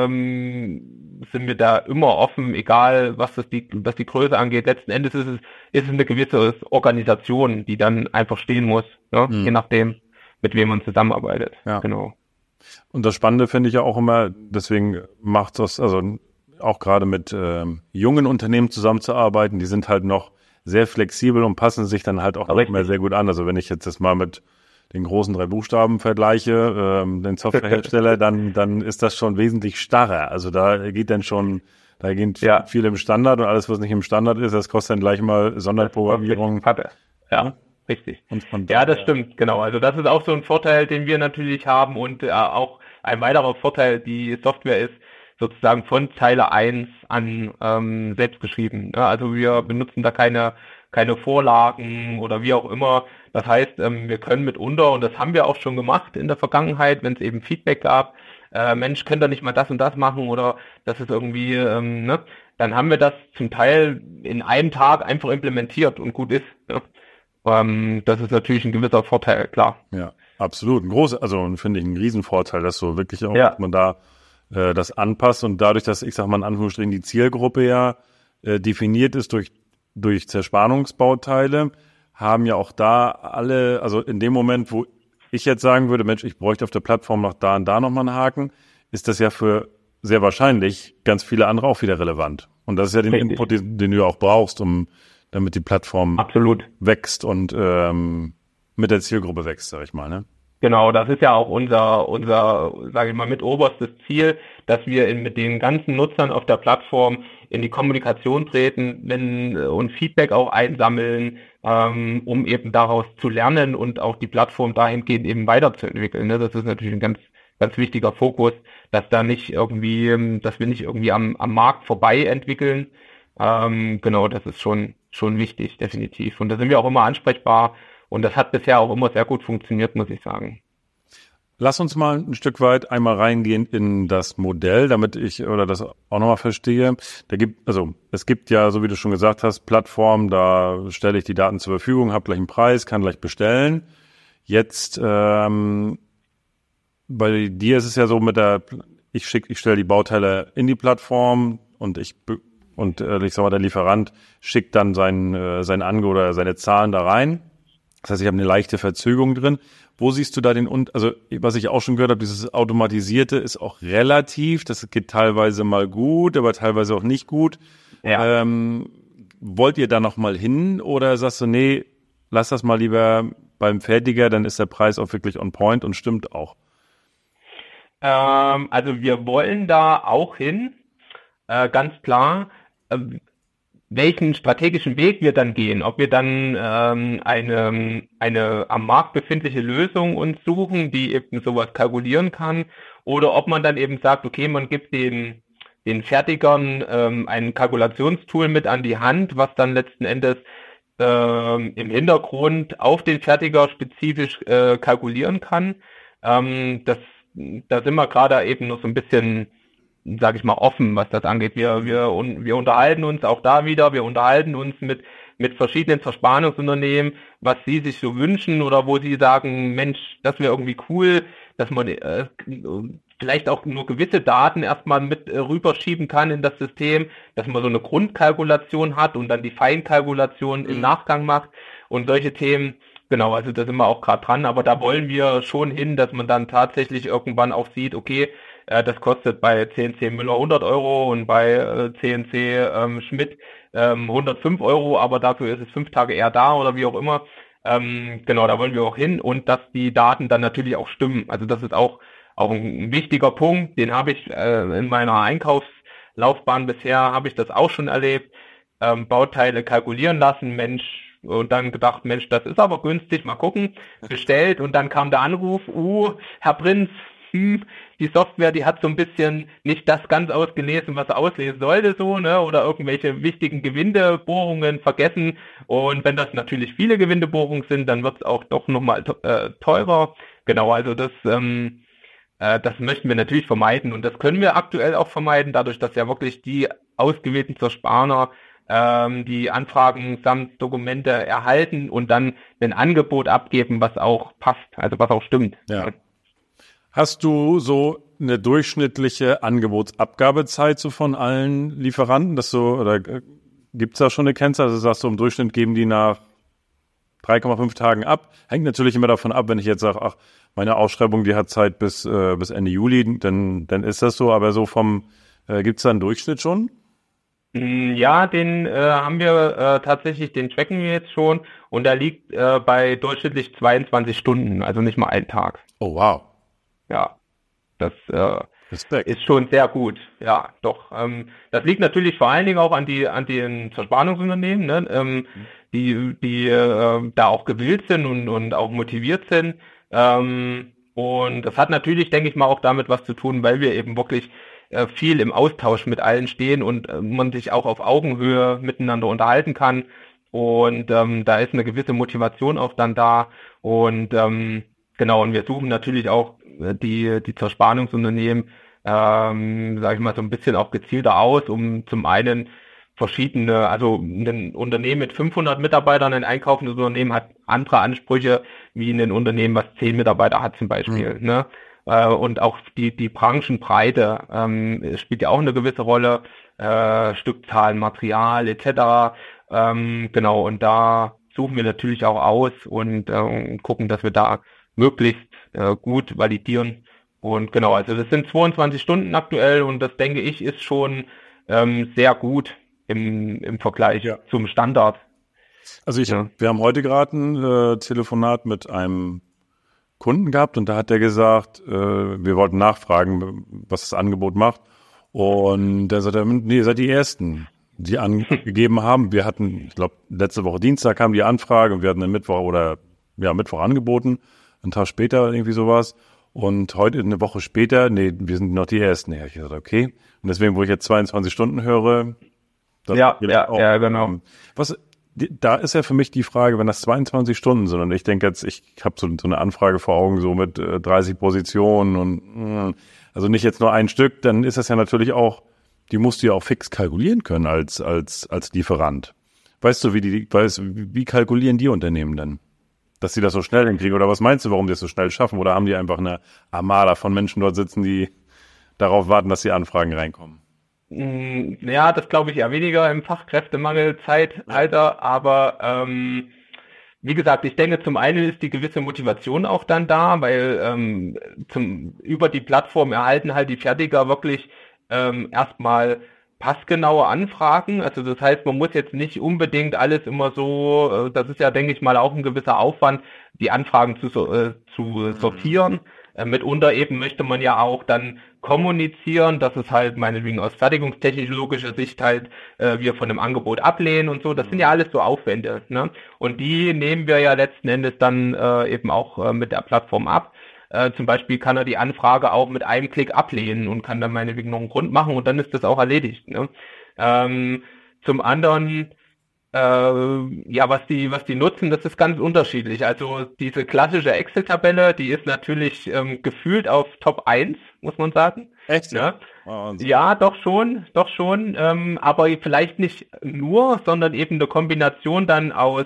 S2: ähm, sind wir da immer offen, egal was das die was die Größe angeht. Letzten Endes ist es ist es eine gewisse Organisation, die dann einfach stehen muss, ne? Mhm. Je nachdem, mit wem man zusammenarbeitet.
S1: Ja.
S2: Genau.
S1: Und das Spannende finde ich ja auch immer, deswegen macht das, also auch gerade mit ähm, jungen Unternehmen zusammenzuarbeiten, die sind halt noch sehr flexibel und passen sich dann halt auch immer sehr gut an. Also wenn ich jetzt das mal mit den großen drei Buchstaben vergleiche, ähm, den Softwarehersteller, dann dann ist das schon wesentlich starrer. Also da geht dann schon, da geht ja. viel im Standard und alles, was nicht im Standard ist, das kostet dann gleich mal Sonderprogrammierung.
S2: Ja, richtig. Und ja, das stimmt, genau. Also das ist auch so ein Vorteil, den wir natürlich haben und äh, auch ein weiterer Vorteil, die Software ist sozusagen von Zeile eins an ähm, selbst geschrieben. Ja, also wir benutzen da keine keine Vorlagen oder wie auch immer. Das heißt, ähm, wir können mitunter, und das haben wir auch schon gemacht in der Vergangenheit, wenn es eben Feedback gab, äh, Mensch, könnt ihr nicht mal das und das machen oder das ist irgendwie, ähm, ne? Dann haben wir das zum Teil in einem Tag einfach implementiert und gut ist. Ne? Ähm, das ist natürlich ein gewisser Vorteil, klar.
S1: Ja, absolut. Ein großer, also finde ich einen Riesenvorteil, dass so wirklich auch, ja. dass man da äh, das anpasst und dadurch, dass ich sag mal in Anführungsstrichen die Zielgruppe ja äh, definiert ist durch durch Zerspannungsbauteile, haben ja auch da alle, also in dem Moment, wo ich jetzt sagen würde, Mensch, ich bräuchte auf der Plattform noch da und da nochmal einen Haken, ist das ja für sehr wahrscheinlich ganz viele andere auch wieder relevant. Und das ist ja den Richtig. Input, den, den du auch brauchst, um damit die Plattform
S2: Absolut.
S1: wächst und ähm, mit der Zielgruppe wächst, sag ich mal, ne?
S2: Genau, das ist ja auch unser, unser, sage ich mal, mit oberstes Ziel, dass wir in, mit den ganzen Nutzern auf der Plattform in die Kommunikation treten, wenn, und Feedback auch einsammeln, ähm, um eben daraus zu lernen und auch die Plattform dahingehend eben weiterzuentwickeln. Ne? Das ist natürlich ein ganz, ganz wichtiger Fokus, dass da nicht irgendwie, dass wir nicht irgendwie am, am Markt vorbei entwickeln. Ähm, genau, das ist schon, schon wichtig, definitiv. Und da sind wir auch immer ansprechbar. Und das hat bisher auch immer sehr gut funktioniert, muss ich sagen.
S1: Lass uns mal ein Stück weit einmal reingehen in das Modell, damit ich oder das auch nochmal verstehe. Da gibt, also es gibt ja, so wie du schon gesagt hast, Plattformen, da stelle ich die Daten zur Verfügung, habe gleich einen Preis, kann gleich bestellen. Jetzt ähm, bei dir ist es ja so mit der, ich schicke, ich stelle die Bauteile in die Plattform und ich und äh, ich sag mal, der Lieferant schickt dann sein äh, sein Angebot oder seine Zahlen da rein. Das heißt, ich habe eine leichte Verzögerung drin. Wo siehst du da den, also was ich auch schon gehört habe, dieses Automatisierte ist auch relativ, das geht teilweise mal gut, aber teilweise auch nicht gut. Ja. Ähm, wollt ihr da nochmal hin oder sagst du, nee, lass das mal lieber beim Fertiger, dann ist der Preis auch wirklich on point und stimmt auch?
S2: Ähm, also wir wollen da auch hin, äh, ganz klar. Ähm, welchen strategischen Weg wir dann gehen, ob wir dann ähm, eine, eine am Markt befindliche Lösung uns suchen, die eben sowas kalkulieren kann, oder ob man dann eben sagt, okay, man gibt den, den Fertigern ähm, ein Kalkulationstool mit an die Hand, was dann letzten Endes ähm, im Hintergrund auf den Fertiger spezifisch äh, kalkulieren kann. Ähm, das, da sind wir gerade eben noch so ein bisschen, sage ich mal, offen, was das angeht. Wir, wir, wir unterhalten uns auch da wieder, wir unterhalten uns mit, mit verschiedenen Zerspannungsunternehmen, was sie sich so wünschen oder wo sie sagen, Mensch, das wäre irgendwie cool, dass man äh, vielleicht auch nur gewisse Daten erstmal mit äh, rüberschieben kann in das System, dass man so eine Grundkalkulation hat und dann die Feinkalkulation mhm. im Nachgang macht und solche Themen. Genau, also da sind wir auch gerade dran, aber da wollen wir schon hin, dass man dann tatsächlich irgendwann auch sieht, okay, das kostet bei C N C Müller hundert Euro und bei äh, C N C ähm, Schmidt ähm, hundertfünf Euro, aber dafür ist es fünf Tage eher da oder wie auch immer. Ähm, genau, da wollen wir auch hin und dass die Daten dann natürlich auch stimmen. Also das ist auch auch ein wichtiger Punkt, den habe ich äh, in meiner Einkaufslaufbahn bisher, habe ich das auch schon erlebt. Ähm, Bauteile kalkulieren lassen, Mensch, und dann gedacht, Mensch, das ist aber günstig, mal gucken, bestellt und dann kam der Anruf, uh, Herr Prinz, hm, die Software, die hat so ein bisschen nicht das ganz ausgelesen, was er auslesen sollte, so, ne, oder irgendwelche wichtigen Gewindebohrungen vergessen. Und wenn das natürlich viele Gewindebohrungen sind, dann wird es auch doch nochmal äh, teurer. Genau, also das, ähm, äh, das möchten wir natürlich vermeiden. Und das können wir aktuell auch vermeiden, dadurch, dass ja wirklich die ausgewählten Zerspaner ähm, die Anfragen samt Dokumente erhalten und dann ein Angebot abgeben, was auch passt, also was auch stimmt.
S1: Ja. Hast du so eine durchschnittliche Angebotsabgabezeit so von allen Lieferanten, dass so, oder gibt's da schon eine Kennzahl? Also sagst du, im Durchschnitt geben die nach drei Komma fünf Tagen ab. Hängt natürlich immer davon ab, wenn ich jetzt sage, ach, meine Ausschreibung, die hat Zeit bis äh, bis Ende Juli, dann dann ist das so. Aber so vom, äh, gibt's da einen Durchschnitt schon?
S2: Ja, den äh, haben wir äh, tatsächlich, den tracken wir jetzt schon und der liegt äh, bei durchschnittlich zweiundzwanzig Stunden, also nicht mal ein Tag.
S1: Oh, wow.
S2: Ja, das äh, ist schon sehr gut. Ja, doch. Ähm, das liegt natürlich vor allen Dingen auch an die an den Zerspannungsunternehmen, ne, ähm, mhm. die die äh, da auch gewillt sind und und auch motiviert sind. Ähm, und das hat natürlich, denke ich mal, auch damit was zu tun, weil wir eben wirklich äh, viel im Austausch mit allen stehen und äh, man sich auch auf Augenhöhe miteinander unterhalten kann. Und ähm, da ist eine gewisse Motivation auch dann da. Und ähm, genau, und wir suchen natürlich auch die die Zerspannungsunternehmen, ähm, sage ich mal, so ein bisschen auch gezielter aus, um zum einen verschiedene, also ein Unternehmen mit fünfhundert Mitarbeitern, ein einkaufendes Unternehmen hat andere Ansprüche wie ein Unternehmen, was zehn Mitarbeiter hat zum Beispiel. Mhm. Ne? Äh, und auch die die Branchenbreite ähm, spielt ja auch eine gewisse Rolle, äh, Stückzahlen, Material et cetera. Ähm, genau, und da suchen wir natürlich auch aus und äh, gucken, dass wir da möglichst äh, gut validieren. Und genau, also das sind zweiundzwanzig Stunden aktuell und das, denke ich, ist schon ähm, sehr gut im, im Vergleich ja. zum Standard.
S1: Also ich, ja. wir haben heute gerade ein äh, Telefonat mit einem Kunden gehabt und da hat er gesagt, äh, wir wollten nachfragen, was das Angebot macht. Und der sagte, nee, ihr seid die Ersten, die angegeben haben. Wir hatten, ich glaube, letzte Woche Dienstag kam die Anfrage und wir hatten am Mittwoch oder ja, Mittwoch angeboten, einen Tag später irgendwie sowas. Und heute, eine Woche später, nee, wir sind noch die Ersten. Ja, ich gesagt, okay. Und deswegen, wo ich jetzt zweiundzwanzig Stunden höre, das
S2: ja, ja, auch, ja, genau.
S1: Was, da ist ja für mich die Frage, wenn das zweiundzwanzig Stunden sind und ich denke jetzt, ich habe so, so eine Anfrage vor Augen, so mit äh, dreißig Positionen und mh, also nicht jetzt nur ein Stück, dann ist das ja natürlich auch, die musst du ja auch fix kalkulieren können als als als Lieferant. Weißt du, wie die, weißt, wie kalkulieren die Unternehmen denn? Dass sie das so schnell hinkriegen? Oder was meinst du, warum die es so schnell schaffen? Oder haben die einfach eine Armada von Menschen dort sitzen, die darauf warten, dass die Anfragen reinkommen?
S2: Ja, das glaube ich eher weniger im Fachkräftemangel-Zeitalter, aber ähm, wie gesagt, ich denke, zum einen ist die gewisse Motivation auch dann da, weil ähm, zum über die Plattform erhalten halt die Fertiger wirklich ähm, erstmal passgenaue Anfragen. Also das heißt, man muss jetzt nicht unbedingt alles immer so, äh, das ist ja, denke ich mal, auch ein gewisser Aufwand, die Anfragen zu, äh, zu sortieren. Äh, mitunter eben möchte man ja auch dann kommunizieren, dass es halt meinetwegen aus fertigungstechnologischer Sicht halt äh, wir von dem Angebot ablehnen und so. Das sind ja alles so Aufwände, ne? Und die nehmen wir ja letzten Endes dann äh, eben auch äh, mit der Plattform ab. Äh, zum Beispiel kann er die Anfrage auch mit einem Klick ablehnen und kann dann meinetwegen noch einen Grund machen und dann ist das auch erledigt, ne? Ähm, zum anderen äh, ja, was die, was die nutzen, das ist ganz unterschiedlich. Also diese klassische Excel-Tabelle, die ist natürlich ähm, gefühlt auf Top eins, muss man sagen.
S1: Echt?
S2: Ne? Ja, doch schon, doch schon. Ähm, aber vielleicht nicht nur, sondern eben eine Kombination dann aus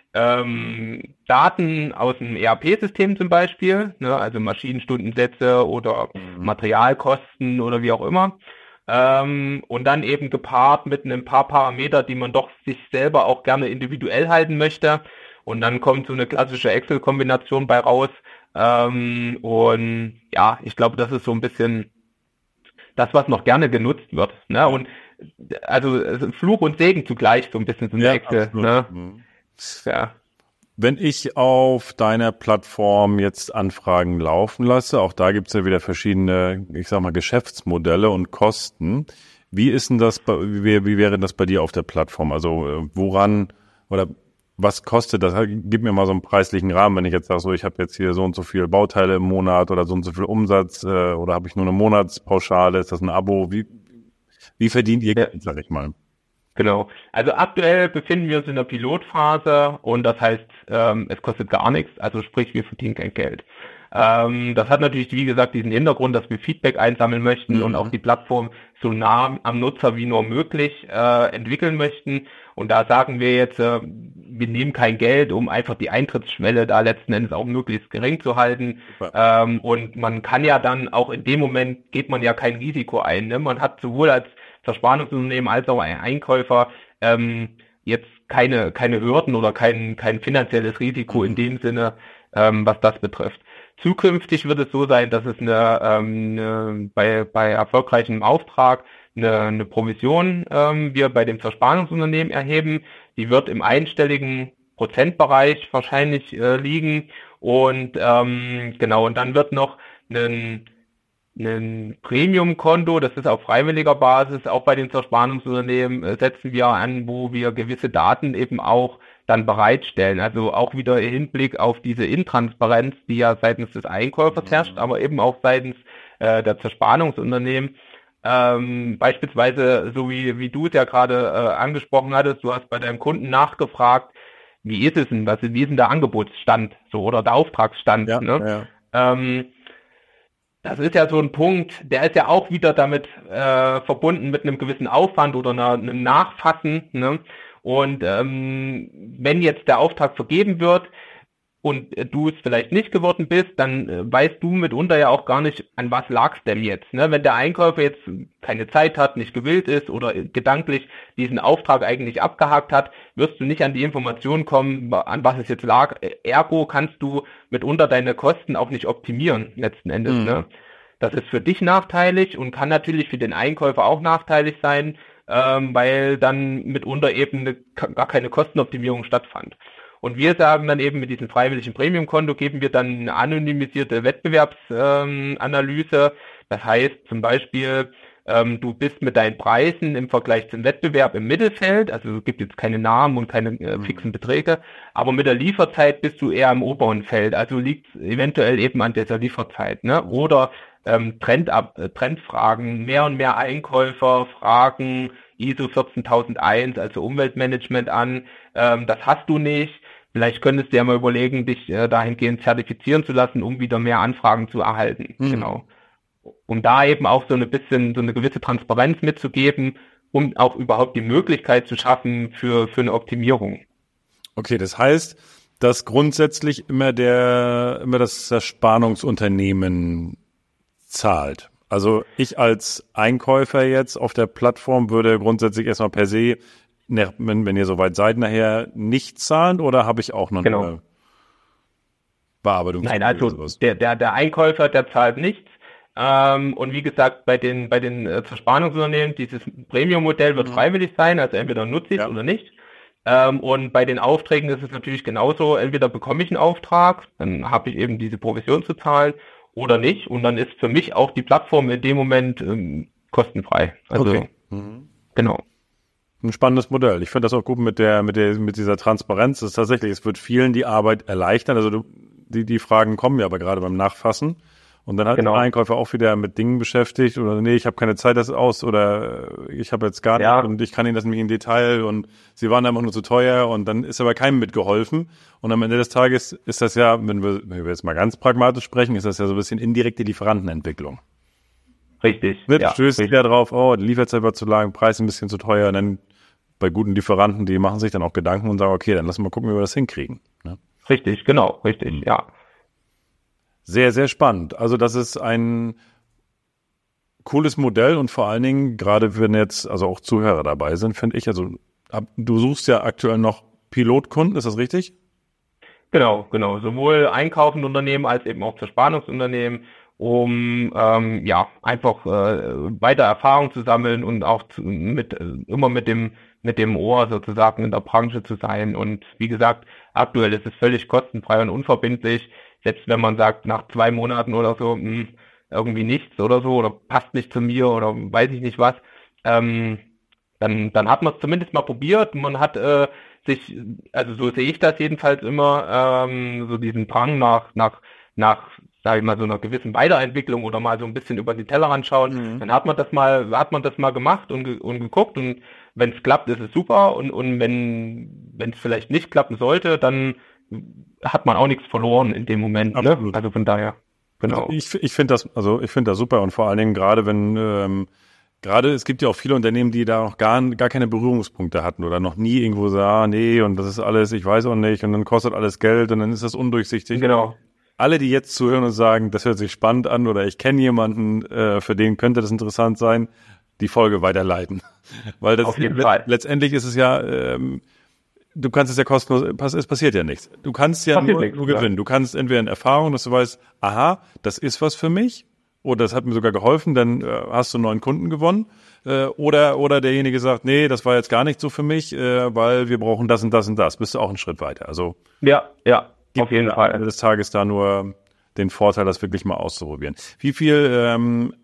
S2: ähm, Daten aus dem E R P-System zum Beispiel, ne? Also Maschinenstundensätze oder mhm. Materialkosten oder wie auch immer. Ähm, und dann eben gepaart mit ein paar Parameter, die man doch sich selber auch gerne individuell halten möchte. Und dann kommt so eine klassische Excel-Kombination bei raus. Ähm, und ja, ich glaube, das ist so ein bisschen das, was noch gerne genutzt wird. Ne? Ja. Und also Fluch und Segen zugleich so ein bisschen so eine ja, Excel. Ne? Mhm. Ja.
S1: Wenn ich auf deiner Plattform jetzt Anfragen laufen lasse, auch da gibt's ja wieder verschiedene, ich sag mal, Geschäftsmodelle und Kosten. Wie ist denn das, wie, wie wäre das bei dir auf der Plattform? Also woran oder was kostet das? Gib mir mal so einen preislichen Rahmen, wenn ich jetzt sage, so ich habe jetzt hier so und so viele Bauteile im Monat oder so und so viel Umsatz äh, oder habe ich nur eine Monatspauschale, ist das ein Abo? Wie, wie verdient ihr, ja. sag ich mal?
S2: Genau. Also aktuell befinden wir uns in der Pilotphase und das heißt, ähm, es kostet gar nichts, also sprich, wir verdienen kein Geld. Ähm, das hat natürlich, wie gesagt, diesen Hintergrund, dass wir Feedback einsammeln möchten mhm. und auch die Plattform so nah am Nutzer wie nur möglich äh, entwickeln möchten. Und da sagen wir jetzt, äh, wir nehmen kein Geld, um einfach die Eintrittsschwelle da letzten Endes auch möglichst gering zu halten. Ähm, und man kann ja dann auch in dem Moment, geht man ja kein Risiko ein. Ne? Man hat sowohl als Verspannungsunternehmen als auch ein Einkäufer ähm, jetzt keine keine Hürden oder kein kein finanzielles Risiko in dem Sinne, ähm, was das betrifft. Zukünftig wird es so sein, dass es eine, ähm, eine bei bei erfolgreichem Auftrag eine, eine Provision ähm, wir bei dem Verspannungsunternehmen erheben. Die wird im einstelligen Prozentbereich wahrscheinlich äh, liegen und ähm, genau und dann wird noch ein ein Premium-Konto, das ist auf freiwilliger Basis, auch bei den Zerspannungsunternehmen äh, setzen wir an, wo wir gewisse Daten eben auch dann bereitstellen. Also auch wieder im Hinblick auf diese Intransparenz, die ja seitens des Einkäufers herrscht, aber eben auch seitens äh, der Zerspannungsunternehmen. Ähm, beispielsweise, so wie, wie du es ja gerade äh, angesprochen hattest, du hast bei deinem Kunden nachgefragt, wie ist es denn, was, wie ist denn der Angebotsstand, so, oder der Auftragsstand,
S1: ja,
S2: ne? Ja. Ähm, Das ist ja so ein Punkt, der ist ja auch wieder damit äh, verbunden mit einem gewissen Aufwand oder einer, einem Nachfassen. Ne? Und ähm, wenn jetzt der Auftrag vergeben wird und äh, du es vielleicht nicht geworden bist, dann äh, weißt du mitunter ja auch gar nicht, an was lag's denn jetzt. Ne? Wenn der Einkäufer jetzt keine Zeit hat, nicht gewillt ist oder äh, gedanklich diesen Auftrag eigentlich abgehakt hat, wirst du nicht an die Information kommen, an was es jetzt lag. Ergo kannst du mitunter deine Kosten auch nicht optimieren, letzten Endes. Mhm. Ne? Das ist für dich nachteilig und kann natürlich für den Einkäufer auch nachteilig sein, ähm, weil dann mitunter eben eine, gar keine Kostenoptimierung stattfand. Und wir sagen dann eben, mit diesem freiwilligen Premium-Konto geben wir dann eine anonymisierte Wettbewerbsanalyse. Das heißt zum Beispiel, ähm, du bist mit deinen Preisen im Vergleich zum Wettbewerb im Mittelfeld, also es gibt jetzt keine Namen und keine äh, fixen Beträge, aber mit der Lieferzeit bist du eher im oberen Feld, also liegt eventuell eben an dieser Lieferzeit, ne? Oder ähm, Trendab äh, Trendfragen, mehr und mehr Einkäufer fragen I S O vierzehntausendeins, also Umweltmanagement an, ähm, das hast du nicht. Vielleicht könntest du ja mal überlegen, dich äh, dahingehend zertifizieren zu lassen, um wieder mehr Anfragen zu erhalten. Mhm. Genau. Um da eben auch so ein bisschen, so eine gewisse Transparenz mitzugeben, um auch überhaupt die Möglichkeit zu schaffen für, für eine Optimierung.
S1: Okay, das heißt, dass grundsätzlich immer der, immer das Zerspannungsunternehmen zahlt. Also ich als Einkäufer jetzt auf der Plattform würde grundsätzlich erstmal per se, wenn, wenn ihr soweit seid, nachher nicht zahlen, oder habe ich auch noch
S2: genau.
S1: eine Bearbeitung?
S2: Nein, also der, der, der Einkäufer, der zahlt nichts. Ähm, und wie gesagt, bei den bei den äh, Zerspannungsunternehmen, dieses Premium-Modell wird mhm. freiwillig sein, also entweder nutze ich es ja. oder nicht. Ähm, und bei den Aufträgen ist es natürlich genauso, entweder bekomme ich einen Auftrag, dann habe ich eben diese Provision zu zahlen, oder nicht. Und dann ist für mich auch die Plattform in dem Moment ähm, kostenfrei. Also
S1: okay. mhm.
S2: genau.
S1: Ein spannendes Modell. Ich finde das auch gut mit der mit der mit dieser Transparenz. Das ist tatsächlich, es wird vielen die Arbeit erleichtern. Also du, die die Fragen kommen ja aber gerade beim Nachfassen. Und dann hat genau. der Einkäufer auch wieder mit Dingen beschäftigt oder nee, ich habe keine Zeit, das aus oder ich habe jetzt gar
S2: ja.
S1: nicht und ich kann Ihnen das nicht in Detail und Sie waren einfach nur zu teuer und dann ist aber keinem mitgeholfen. Und am Ende des Tages ist das ja, wenn wir, wenn wir jetzt mal ganz pragmatisch sprechen, ist das ja so ein bisschen indirekte Lieferantenentwicklung.
S2: Richtig.
S1: Wird ja, stößt ja drauf, oh, die Lieferzeit war zu lang, Preis ein bisschen zu teuer. Und dann bei guten Lieferanten, die machen sich dann auch Gedanken und sagen, okay, dann lassen wir mal gucken, wie wir das hinkriegen. Ne?
S2: Richtig, genau, richtig, mhm. ja.
S1: Sehr, sehr spannend. Also das ist ein cooles Modell und vor allen Dingen, gerade wenn jetzt also auch Zuhörer dabei sind, finde ich, also du suchst ja aktuell noch Pilotkunden, ist das richtig?
S2: Genau, genau. Sowohl einkaufende Unternehmen als eben auch Zerspannungsunternehmen, um ähm, ja einfach äh, weiter Erfahrung zu sammeln und auch zu, mit äh, immer mit dem mit dem Ohr sozusagen in der Branche zu sein. Und wie gesagt, aktuell ist es völlig kostenfrei und unverbindlich. Selbst wenn man sagt, nach zwei Monaten oder so, mh, irgendwie nichts oder so, oder passt nicht zu mir oder weiß ich nicht was, ähm, dann, dann hat man es zumindest mal probiert. Man hat äh, sich, also so sehe ich das jedenfalls immer, ähm, so diesen Drang nach, nach, nach, sage ich mal, so einer gewissen Weiterentwicklung oder mal so ein bisschen über die Tellerrand schauen. Mhm. Dann hat man das mal, hat man das mal gemacht und, ge- und geguckt, und wenn es klappt, ist es super, und, und wenn, wenn es vielleicht nicht klappen sollte, dann hat man auch nichts verloren in dem Moment.
S1: Absolut.
S2: Ne? Also von daher, genau.
S1: Also ich ich finde das, also ich finde das super, und vor allen Dingen gerade wenn ähm, gerade es gibt ja auch viele Unternehmen, die da noch gar gar keine Berührungspunkte hatten oder noch nie irgendwo so, ah, nee, und das ist alles, ich weiß auch nicht, und dann kostet alles Geld und dann ist das undurchsichtig.
S2: Genau.
S1: Alle, die jetzt zuhören und sagen, das hört sich spannend an oder ich kenne jemanden, äh, für den könnte das interessant sein, die Folge weiterleiten. Weil das
S2: Auf jeden
S1: le-
S2: Fall.
S1: letztendlich ist es ja, ähm, du kannst es ja kostenlos, es passiert ja nichts. Du kannst ja
S2: Passiert
S1: nur,
S2: nichts,
S1: nur
S2: ja.
S1: gewinnen. Du kannst entweder in Erfahrung, dass du weißt, aha, das ist was für mich, oder das hat mir sogar geholfen, dann äh, hast du einen neuen Kunden gewonnen. Äh, oder oder derjenige sagt, nee, das war jetzt gar nicht so für mich, äh, weil wir brauchen das und das und das. Bist du auch einen Schritt weiter. Also
S2: Ja, ja, auf jeden
S1: am Ende
S2: Fall.
S1: des Tages da nur den Vorteil, das wirklich mal auszuprobieren. Wie viel ähm,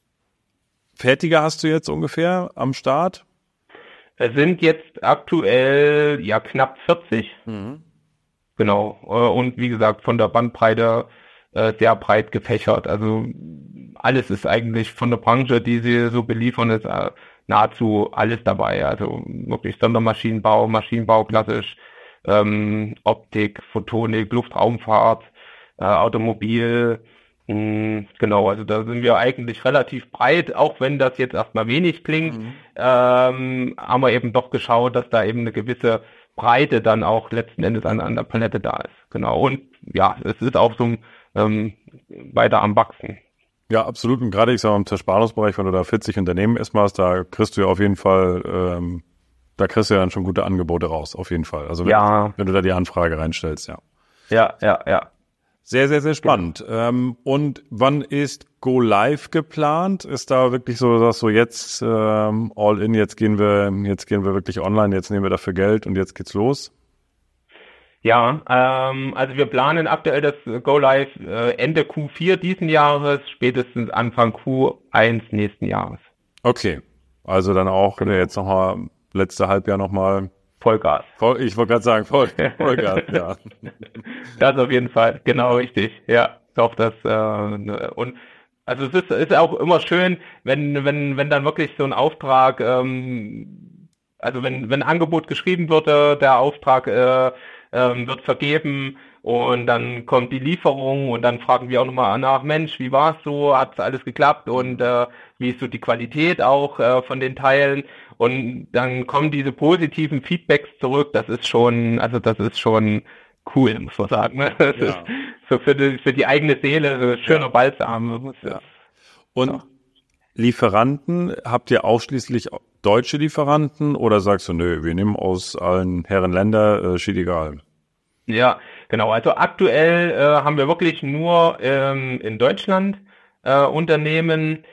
S1: Fertiger hast du jetzt ungefähr am Start?
S2: Es sind jetzt aktuell ja knapp vierzig.
S1: Mhm.
S2: Genau. Äh, Und wie gesagt, von der Bandbreite äh, sehr breit gefächert. Also alles ist eigentlich von der Branche, die sie so beliefern, ist äh, nahezu alles dabei. Also wirklich Sondermaschinenbau, Maschinenbau klassisch, ähm, Optik, Photonik, Luftraumfahrt, äh, Automobil. mh, Genau, also da sind wir eigentlich relativ breit, auch wenn das jetzt erstmal wenig klingt,
S1: Mhm.
S2: ähm, haben wir eben doch geschaut, dass da eben eine gewisse Breite dann auch letzten Endes an, an der Palette da ist. Genau. Und ja, es ist auch so ähm, weiter am Wachsen.
S1: Ja, absolut. Und gerade, ich sage mal, im Zerspannungsbereich, wenn du da vierzig Unternehmen erstmal hast, da kriegst du ja auf jeden Fall, ähm, da kriegst du ja dann schon gute Angebote raus, auf jeden Fall. Also wenn,
S2: Ja,
S1: wenn du da die Anfrage reinstellst, ja.
S2: ja, ja, ja.
S1: Sehr, sehr, sehr spannend. Ähm, und wann ist Go Live geplant? Ist da wirklich so, dass so jetzt ähm, all in, jetzt gehen wir, jetzt gehen wir wirklich online, jetzt nehmen wir dafür Geld und jetzt geht's los?
S2: Ja, ähm, also wir planen aktuell das Go Live äh, Ende Q vier diesen Jahres, spätestens Anfang Q eins nächsten Jahres.
S1: Okay, also dann auch
S2: Genau.
S1: jetzt nochmal, letzte Halbjahr nochmal.
S2: Vollgas.
S1: Voll, ich wollte gerade sagen, voll, Vollgas, ja.
S2: Das auf jeden Fall, genau richtig. Ja, doch das äh, und also es ist, ist auch immer schön, wenn wenn wenn dann wirklich so ein Auftrag, ähm, also wenn wenn ein Angebot geschrieben wird, äh, der Auftrag äh, ähm, wird vergeben und dann kommt die Lieferung und dann fragen wir auch nochmal nach, Mensch, wie war es so, hat alles geklappt und äh, wie ist so die Qualität auch äh, von den Teilen? Und dann kommen diese positiven Feedbacks zurück. Das ist schon, also das ist schon cool, muss man sagen. Ne? Das
S1: Ja.
S2: ist so für die, für die eigene Seele so ein schöner
S1: Ja.
S2: Balsam.
S1: Ja. Und
S2: ja.
S1: Lieferanten, habt ihr ausschließlich deutsche Lieferanten oder sagst du, nö, wir nehmen aus allen Herren Länder, äh, steht egal?
S2: Ja, genau. Also aktuell äh, haben wir wirklich nur ähm, in Deutschland äh, Unternehmen.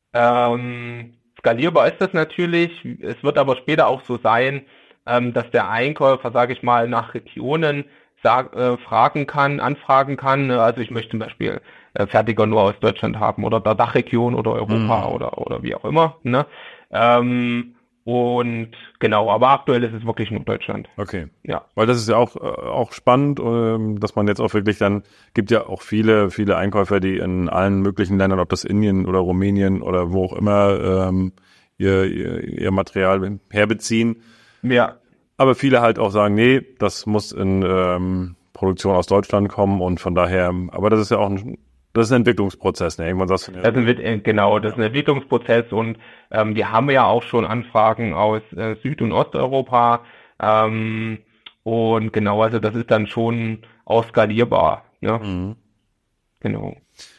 S2: Ähm, skalierbar ist das natürlich. Es wird aber später auch so sein, ähm, dass der Einkäufer, sage ich mal, nach Regionen sag, äh, fragen kann, anfragen kann. Also ich möchte zum Beispiel äh, Fertiger nur aus Deutschland haben oder der Dachregion oder Europa
S1: Mhm.
S2: oder oder wie auch immer. Ne? Ähm, und genau, aber aktuell ist es wirklich nur Deutschland.
S1: Okay.
S2: Ja.
S1: Weil das ist ja auch, äh, auch spannend, ähm, dass man jetzt auch wirklich dann, gibt ja auch viele, viele Einkäufer, die in allen möglichen Ländern, ob das Indien oder Rumänien oder wo auch immer, ähm, ihr, ihr, ihr Material herbeziehen.
S2: Ja.
S1: Aber viele halt auch sagen, nee, das muss in ähm, Produktion aus Deutschland kommen und von daher, aber das ist ja auch ein, das ist ein Entwicklungsprozess, ne? Irgendwann sagst du, ja,
S2: Das ist, genau, das ist ein Entwicklungsprozess und ähm, wir haben ja auch schon Anfragen aus äh, Süd- und Osteuropa ähm, und genau, also das ist dann schon auch skalierbar. Ne?
S1: mhm.
S2: Genau.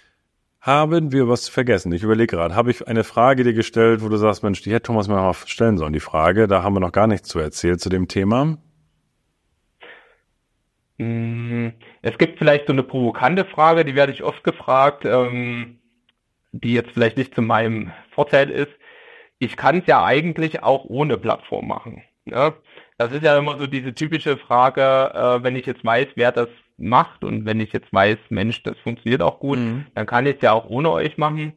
S1: Haben wir was vergessen? Ich überlege gerade, habe ich eine Frage dir gestellt, wo du sagst, Mensch, die hätte Thomas mir mal stellen sollen, die Frage, da haben wir noch gar nichts zu erzählt zu dem Thema.
S2: Mm, Es gibt vielleicht so eine provokante Frage, die werde ich oft gefragt, ähm, die jetzt vielleicht nicht zu meinem Vorteil ist. Ich kann es ja eigentlich auch ohne Plattform machen. Ne? Das ist ja immer so diese typische Frage, äh, wenn ich jetzt weiß, wer das macht und wenn ich jetzt weiß, Mensch, das funktioniert auch gut,
S1: Mhm.
S2: dann kann ich es ja auch ohne euch machen.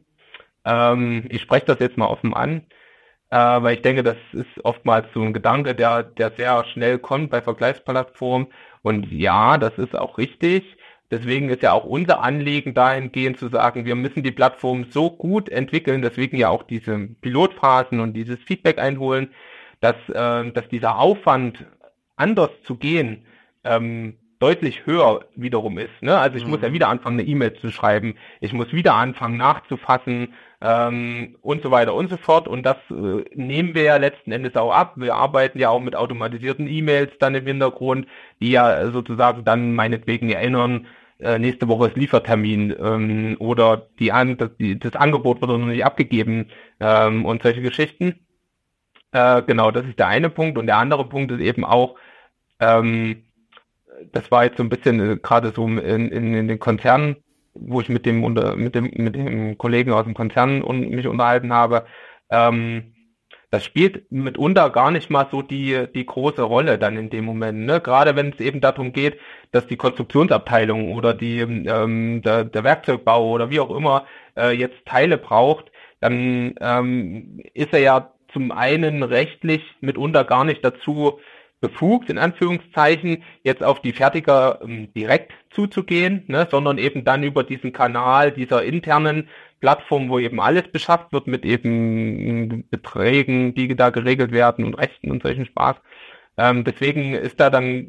S2: Ähm, ich spreche das jetzt mal offen an, äh, weil ich denke, das ist oftmals so ein Gedanke, der, der sehr schnell kommt bei Vergleichsplattformen. Und ja, das ist auch richtig. Deswegen ist ja auch unser Anliegen dahingehend zu sagen, wir müssen die Plattform so gut entwickeln, deswegen ja auch diese Pilotphasen und dieses Feedback einholen, dass, äh, dass dieser Aufwand, anders zu gehen, ähm, deutlich höher wiederum ist. Ne? Also ich muss ja
S1: Mhm.
S2: wieder anfangen, eine E-Mail zu schreiben, ich muss wieder anfangen nachzufassen ähm, und so weiter und so fort. Und das äh, nehmen wir ja letzten Endes auch ab. Wir arbeiten ja auch mit automatisierten E-Mails dann im Hintergrund, die ja sozusagen dann meinetwegen erinnern, äh, nächste Woche ist Liefertermin ähm, oder die, An das, die, das Angebot wird noch nicht abgegeben ähm, und solche Geschichten. Äh, genau, das ist der eine Punkt. Und der andere Punkt ist eben auch, ähm, das war jetzt so ein bisschen äh, gerade so in, in, in den Konzernen, wo ich mit dem unter, mit dem mit dem Kollegen aus dem Konzern und mich unterhalten habe. Ähm, das spielt mitunter gar nicht mal so die die große Rolle dann in dem Moment. Ne? Gerade wenn es eben darum geht, dass die Konstruktionsabteilung oder die ähm, der, der Werkzeugbau oder wie auch immer äh, jetzt Teile braucht, dann ähm, ist er ja zum einen rechtlich mitunter gar nicht dazu befugt, in Anführungszeichen, jetzt auf die Fertiger ähm, direkt zuzugehen, ne, sondern eben dann über diesen Kanal dieser internen Plattform, wo eben alles beschafft wird mit eben Beträgen, die da geregelt werden und Rechten und solchen Spaß. Ähm, deswegen ist da dann,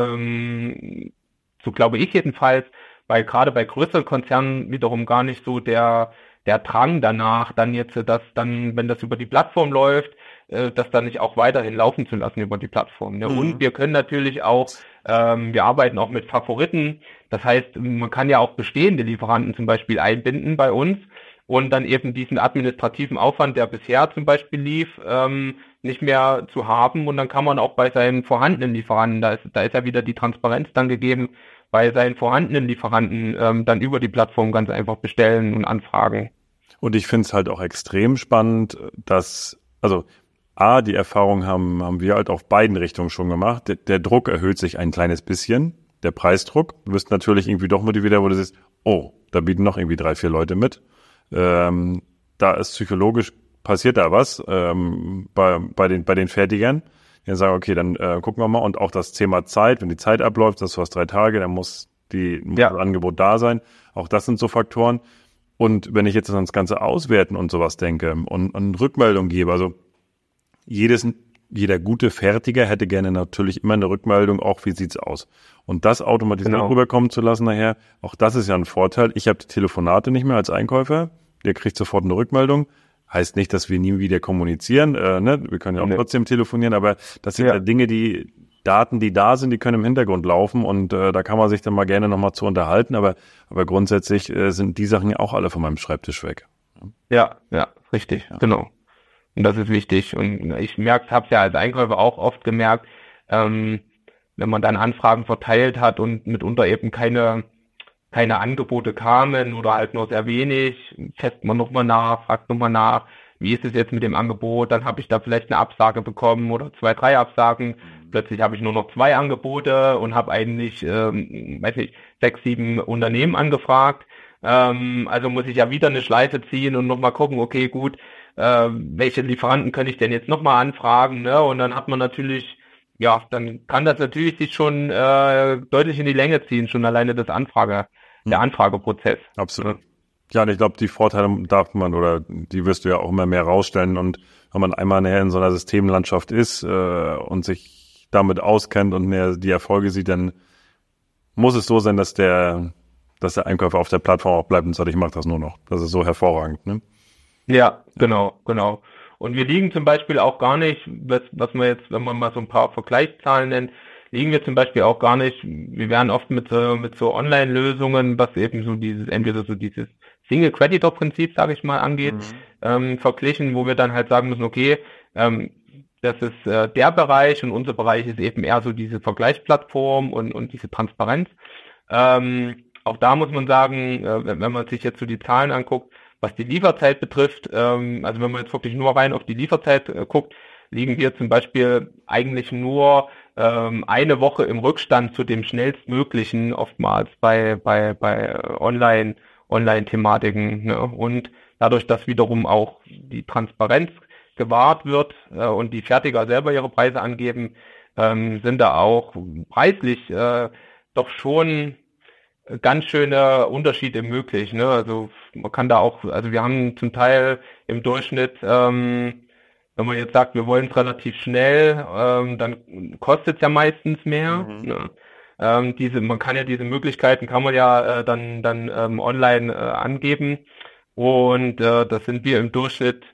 S2: ähm, so glaube ich jedenfalls, weil gerade bei größeren Konzernen wiederum gar nicht so der der Drang danach, dann jetzt das dann, wenn das über die Plattform läuft, äh, das dann nicht auch weiterhin laufen zu lassen über die Plattform. Ne?
S1: Mhm.
S2: Und wir können natürlich auch, ähm, wir arbeiten auch mit Favoriten. Das heißt, man kann ja auch bestehende Lieferanten zum Beispiel einbinden bei uns und dann eben diesen administrativen Aufwand, der bisher zum Beispiel lief, ähm, nicht mehr zu haben. Und dann kann man auch bei seinen vorhandenen Lieferanten, da ist, da ist ja wieder die Transparenz dann gegeben, bei seinen vorhandenen Lieferanten ähm, dann über die Plattform ganz einfach bestellen und anfragen.
S1: Und ich finde es halt auch extrem spannend, dass, also A, die Erfahrung haben, haben wir halt auf beiden Richtungen schon gemacht. Der, der Druck erhöht sich ein kleines bisschen, der Preisdruck. Du wirst natürlich irgendwie doch motiviert, wo du siehst, oh, da bieten noch irgendwie drei, vier Leute mit. Ähm, da ist psychologisch passiert da was ähm, bei, bei den bei den Fertigern. Die sagen, okay, dann äh, gucken wir mal. Und auch das Thema Zeit, wenn die Zeit abläuft, das du hast drei Tage, dann muss, die, muss
S2: Ja.
S1: das Angebot da sein. Auch das sind so Faktoren. Und wenn ich jetzt ans ganze Auswerten und sowas denke und, und Rückmeldung gebe, also jedes, jeder gute Fertiger hätte gerne natürlich immer eine Rückmeldung, auch wie sieht's aus. Und das automatisiert
S2: Genau.
S1: rüberkommen zu lassen nachher, auch das ist ja ein Vorteil. Ich habe die Telefonate nicht mehr als Einkäufer, der kriegt sofort eine Rückmeldung. Heißt nicht, dass wir nie wieder kommunizieren, äh, ne? Wir können ja auch
S2: Nee.
S1: trotzdem telefonieren, aber das sind ja.
S2: Ja.
S1: Dinge, die Daten, die da sind, die können im Hintergrund laufen und äh, da kann man sich dann mal gerne nochmal zu unterhalten, aber aber grundsätzlich äh, sind die Sachen ja auch alle von meinem Schreibtisch weg.
S2: Ja, ja, richtig,
S1: Ja.
S2: genau. Und das ist wichtig. Und ich merke, habe es ja als Einkäufer auch oft gemerkt, ähm, wenn man dann Anfragen verteilt hat und mitunter eben keine keine Angebote kamen oder halt nur sehr wenig, testet man nochmal nach, fragt nochmal nach, wie ist es jetzt mit dem Angebot, dann habe ich da vielleicht eine Absage bekommen oder zwei, drei Absagen, plötzlich habe ich nur noch zwei Angebote und habe eigentlich, ähm, weiß nicht, sechs, sieben Unternehmen angefragt, ähm, also muss ich ja wieder eine Schleife ziehen und nochmal gucken, okay, gut, äh, welche Lieferanten kann ich denn jetzt nochmal anfragen, ne? Und dann hat man natürlich, ja, dann kann das natürlich sich schon äh, deutlich in die Länge ziehen, schon alleine das Anfrage, der Anfrageprozez.
S1: Absolut. Ja, und ich glaube, die Vorteile darf man oder die wirst du ja auch immer mehr rausstellen. Und wenn man einmal näher in so einer Systemlandschaft ist äh, und sich damit auskennt und näher die Erfolge sieht, dann muss es so sein, dass der, dass der Einkäufer auf der Plattform auch bleibt und sagt, ich mache das nur noch. Das ist so hervorragend, ne?
S2: Ja, genau, genau. Und wir liegen zum Beispiel auch gar nicht, was, was man jetzt, wenn man mal so ein paar Vergleichszahlen nennt, liegen wir zum Beispiel auch gar nicht, wir werden oft mit so, mit so Online-Lösungen, was eben so dieses, entweder so dieses Single-Creditor-Prinzip, sage ich mal, angeht, ähm, verglichen, wo wir dann halt sagen müssen, okay, ähm, das ist äh, der Bereich und unser Bereich ist eben eher so diese Vergleichsplattform und, und diese Transparenz. Ähm, auch da muss man sagen, äh, wenn man sich jetzt so die Zahlen anguckt, was die Lieferzeit betrifft, ähm, also wenn man jetzt wirklich nur rein auf die Lieferzeit äh, guckt, liegen wir zum Beispiel eigentlich nur ähm, eine Woche im Rückstand zu dem schnellstmöglichen, oftmals bei bei bei äh, Online Online-Thematiken. Ne? Und dadurch, dass wiederum auch die Transparenz gewahrt wird äh, und die Fertiger selber ihre Preise angeben, ähm, sind da auch preislich äh, doch schon ganz schöne Unterschiede möglich, ne? Also man kann da auch, also wir haben zum Teil im Durchschnitt, ähm, wenn man jetzt sagt, wir wollen es relativ schnell, ähm, dann kostet es ja meistens mehr.
S1: Mhm.
S2: Ne? Ähm, diese, man kann ja diese Möglichkeiten, kann man ja äh, dann dann ähm, online äh, angeben und äh, das sind wir im Durchschnitt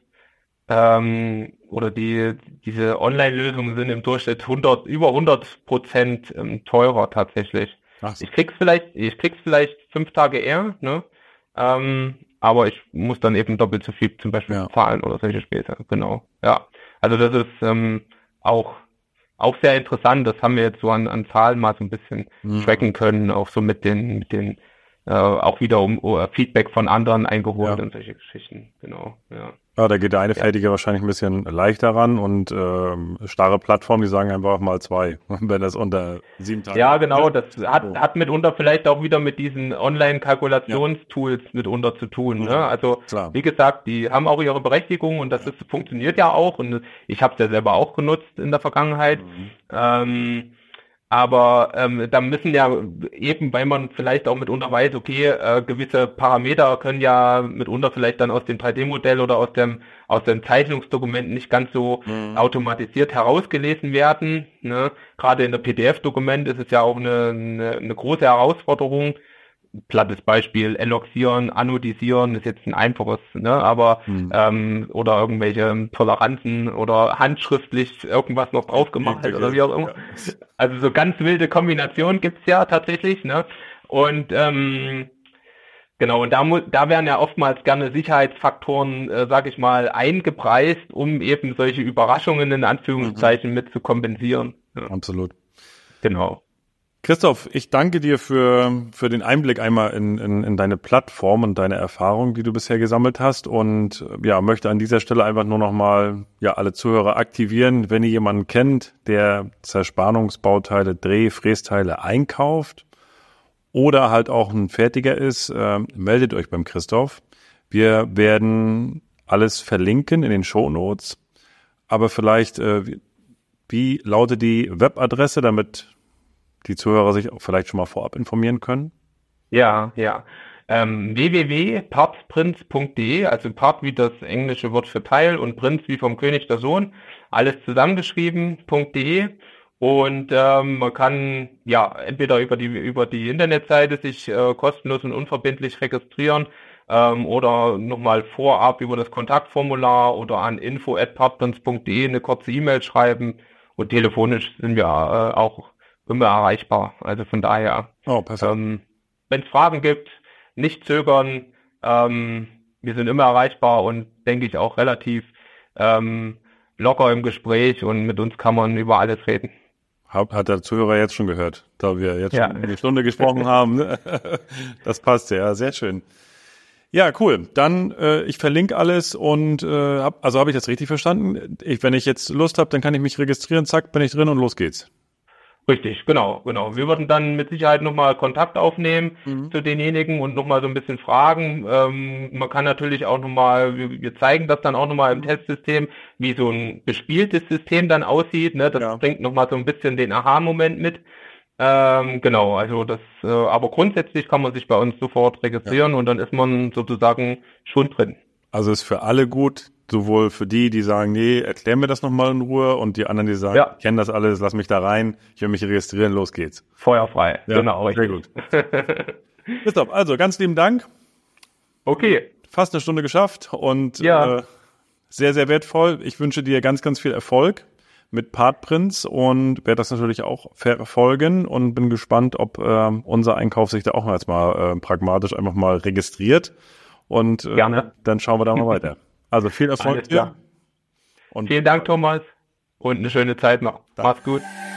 S2: ähm, oder die diese Online-Lösungen sind im Durchschnitt hundert über hundert Prozent ähm, teurer tatsächlich.
S1: Ach so.
S2: Ich krieg's vielleicht, ich krieg's vielleicht fünf Tage eher, ne? Ähm, aber ich muss dann eben doppelt so viel zum Beispiel
S1: Ja.
S2: zahlen oder solche Späße. Genau. Ja. Also das ist ähm, auch auch sehr interessant. Das haben wir jetzt so an, an Zahlen mal so ein bisschen
S1: Mhm.
S2: tracken können, auch so mit den mit den äh, auch wieder um uh, Feedback von anderen eingeholt
S1: Ja.
S2: und solche Geschichten. Genau. Ja.
S1: Ja, da geht der eine
S2: Ja.
S1: Fertiger wahrscheinlich ein bisschen leichter ran und ähm, starre Plattformen, die sagen einfach mal zwei, wenn das unter sieben Tage.
S2: Ja, genau, das hat,
S1: So.
S2: hat mitunter vielleicht auch wieder mit diesen Online-Kalkulationstools mitunter zu tun.
S1: Mhm.
S2: Ne? Also,
S1: Klar.
S2: wie gesagt, die haben auch ihre Berechtigung und das ist, funktioniert ja auch und ich habe es ja selber auch genutzt in der Vergangenheit.
S1: Mhm.
S2: Ähm, aber ähm, da müssen ja eben, weil man vielleicht auch mitunter weiß, okay, äh, gewisse Parameter können ja mitunter vielleicht dann aus dem drei D-Modell oder aus dem aus dem Zeichnungsdokument nicht ganz so
S1: Mhm.
S2: automatisiert herausgelesen werden. Ne? Gerade in der P D F-Dokument ist es ja auch eine, eine, eine große Herausforderung. Plattes Beispiel, eloxieren, anodisieren ist jetzt ein einfaches, ne, aber
S1: Mhm.
S2: ähm, oder irgendwelche Toleranzen oder handschriftlich irgendwas noch drauf gemacht oder wie auch immer.
S1: Ja.
S2: Also so ganz wilde Kombinationen gibt's ja tatsächlich, ne? Und ähm, genau, und da mu da werden ja oftmals gerne Sicherheitsfaktoren, äh, sag ich mal, eingepreist, um eben solche Überraschungen in Anführungszeichen mit zu kompensieren. Ja,
S1: Absolut.
S2: genau.
S1: Christoph, ich danke dir für, für den Einblick einmal in, in, in deine Plattform und deine Erfahrung, die du bisher gesammelt hast und ja, möchte an dieser Stelle einfach nur nochmal ja, alle Zuhörer aktivieren. Wenn ihr jemanden kennt, der Zerspannungsbauteile, Dreh-, Frästeile einkauft oder halt auch ein Fertiger ist, äh, meldet euch beim Christoph. Wir werden alles verlinken in den Shownotes, aber vielleicht, äh, wie, wie lautet die Webadresse, damit die Zuhörer sich auch vielleicht schon mal vorab informieren können?
S2: Ja, ja. Ähm, w w w punkt partprinz punkt d e, also Part wie das englische Wort für Teil und Prinz wie vom König der Sohn, alles zusammengeschrieben, .de. Und ähm, man kann ja entweder über die über die Internetseite sich äh, kostenlos und unverbindlich registrieren ähm, oder nochmal vorab über das Kontaktformular oder an info at partprinz punkt d e eine kurze E-Mail schreiben. Und telefonisch sind wir äh, auch immer erreichbar. Also von daher,
S1: Oh, perfekt.
S2: ähm, wenn es Fragen gibt, nicht zögern. Ähm, wir sind immer erreichbar und denke ich auch relativ ähm, locker im Gespräch und mit uns kann man über alles reden.
S1: Hat, hat der Zuhörer jetzt schon gehört, da wir jetzt
S2: Ja.
S1: schon eine Stunde gesprochen haben. Ne? Das passt ja, sehr schön. Ja, cool. Dann, äh, ich verlinke alles und äh, hab, also habe ich das richtig verstanden? Ich, wenn ich jetzt Lust habe, dann kann ich mich registrieren, zack, bin ich drin und los geht's.
S2: Richtig, genau, genau. Wir würden dann mit Sicherheit nochmal Kontakt aufnehmen
S1: Mhm.
S2: zu denjenigen und nochmal so ein bisschen fragen. Ähm, man kann natürlich auch nochmal, wir, wir zeigen das dann auch nochmal im Testsystem, wie so ein bespieltes System dann aussieht. Ne? Das
S1: Ja.
S2: bringt nochmal so ein bisschen den Aha-Moment mit. Ähm, genau, also das, äh, aber grundsätzlich kann man sich bei uns sofort registrieren und dann ist man sozusagen schon drin.
S1: Also ist für alle gut, sowohl für die, die sagen, nee, erklär mir das nochmal in Ruhe und die anderen, die sagen,
S2: Ja.
S1: ich kenne das alles, lass mich da rein, ich will mich registrieren, los geht's.
S2: Feuerfrei,
S1: Ja,
S2: genau.
S1: sehr
S2: Richtig.
S1: Christoph, also ganz lieben Dank.
S2: Okay,
S1: Fast eine Stunde geschafft und
S2: Ja.
S1: äh, sehr, sehr wertvoll. Ich wünsche dir ganz, ganz viel Erfolg mit Partprinz und werde das natürlich auch verfolgen und bin gespannt, ob äh, unser Einkauf sich da auch jetzt mal äh, pragmatisch einfach mal registriert und äh,
S2: Gerne.
S1: dann schauen wir da mal weiter. Also viel Erfolg
S2: Alles
S1: dir.
S2: klar.
S1: Und
S2: Vielen Dank, Thomas, und eine schöne Zeit noch. Mach's gut.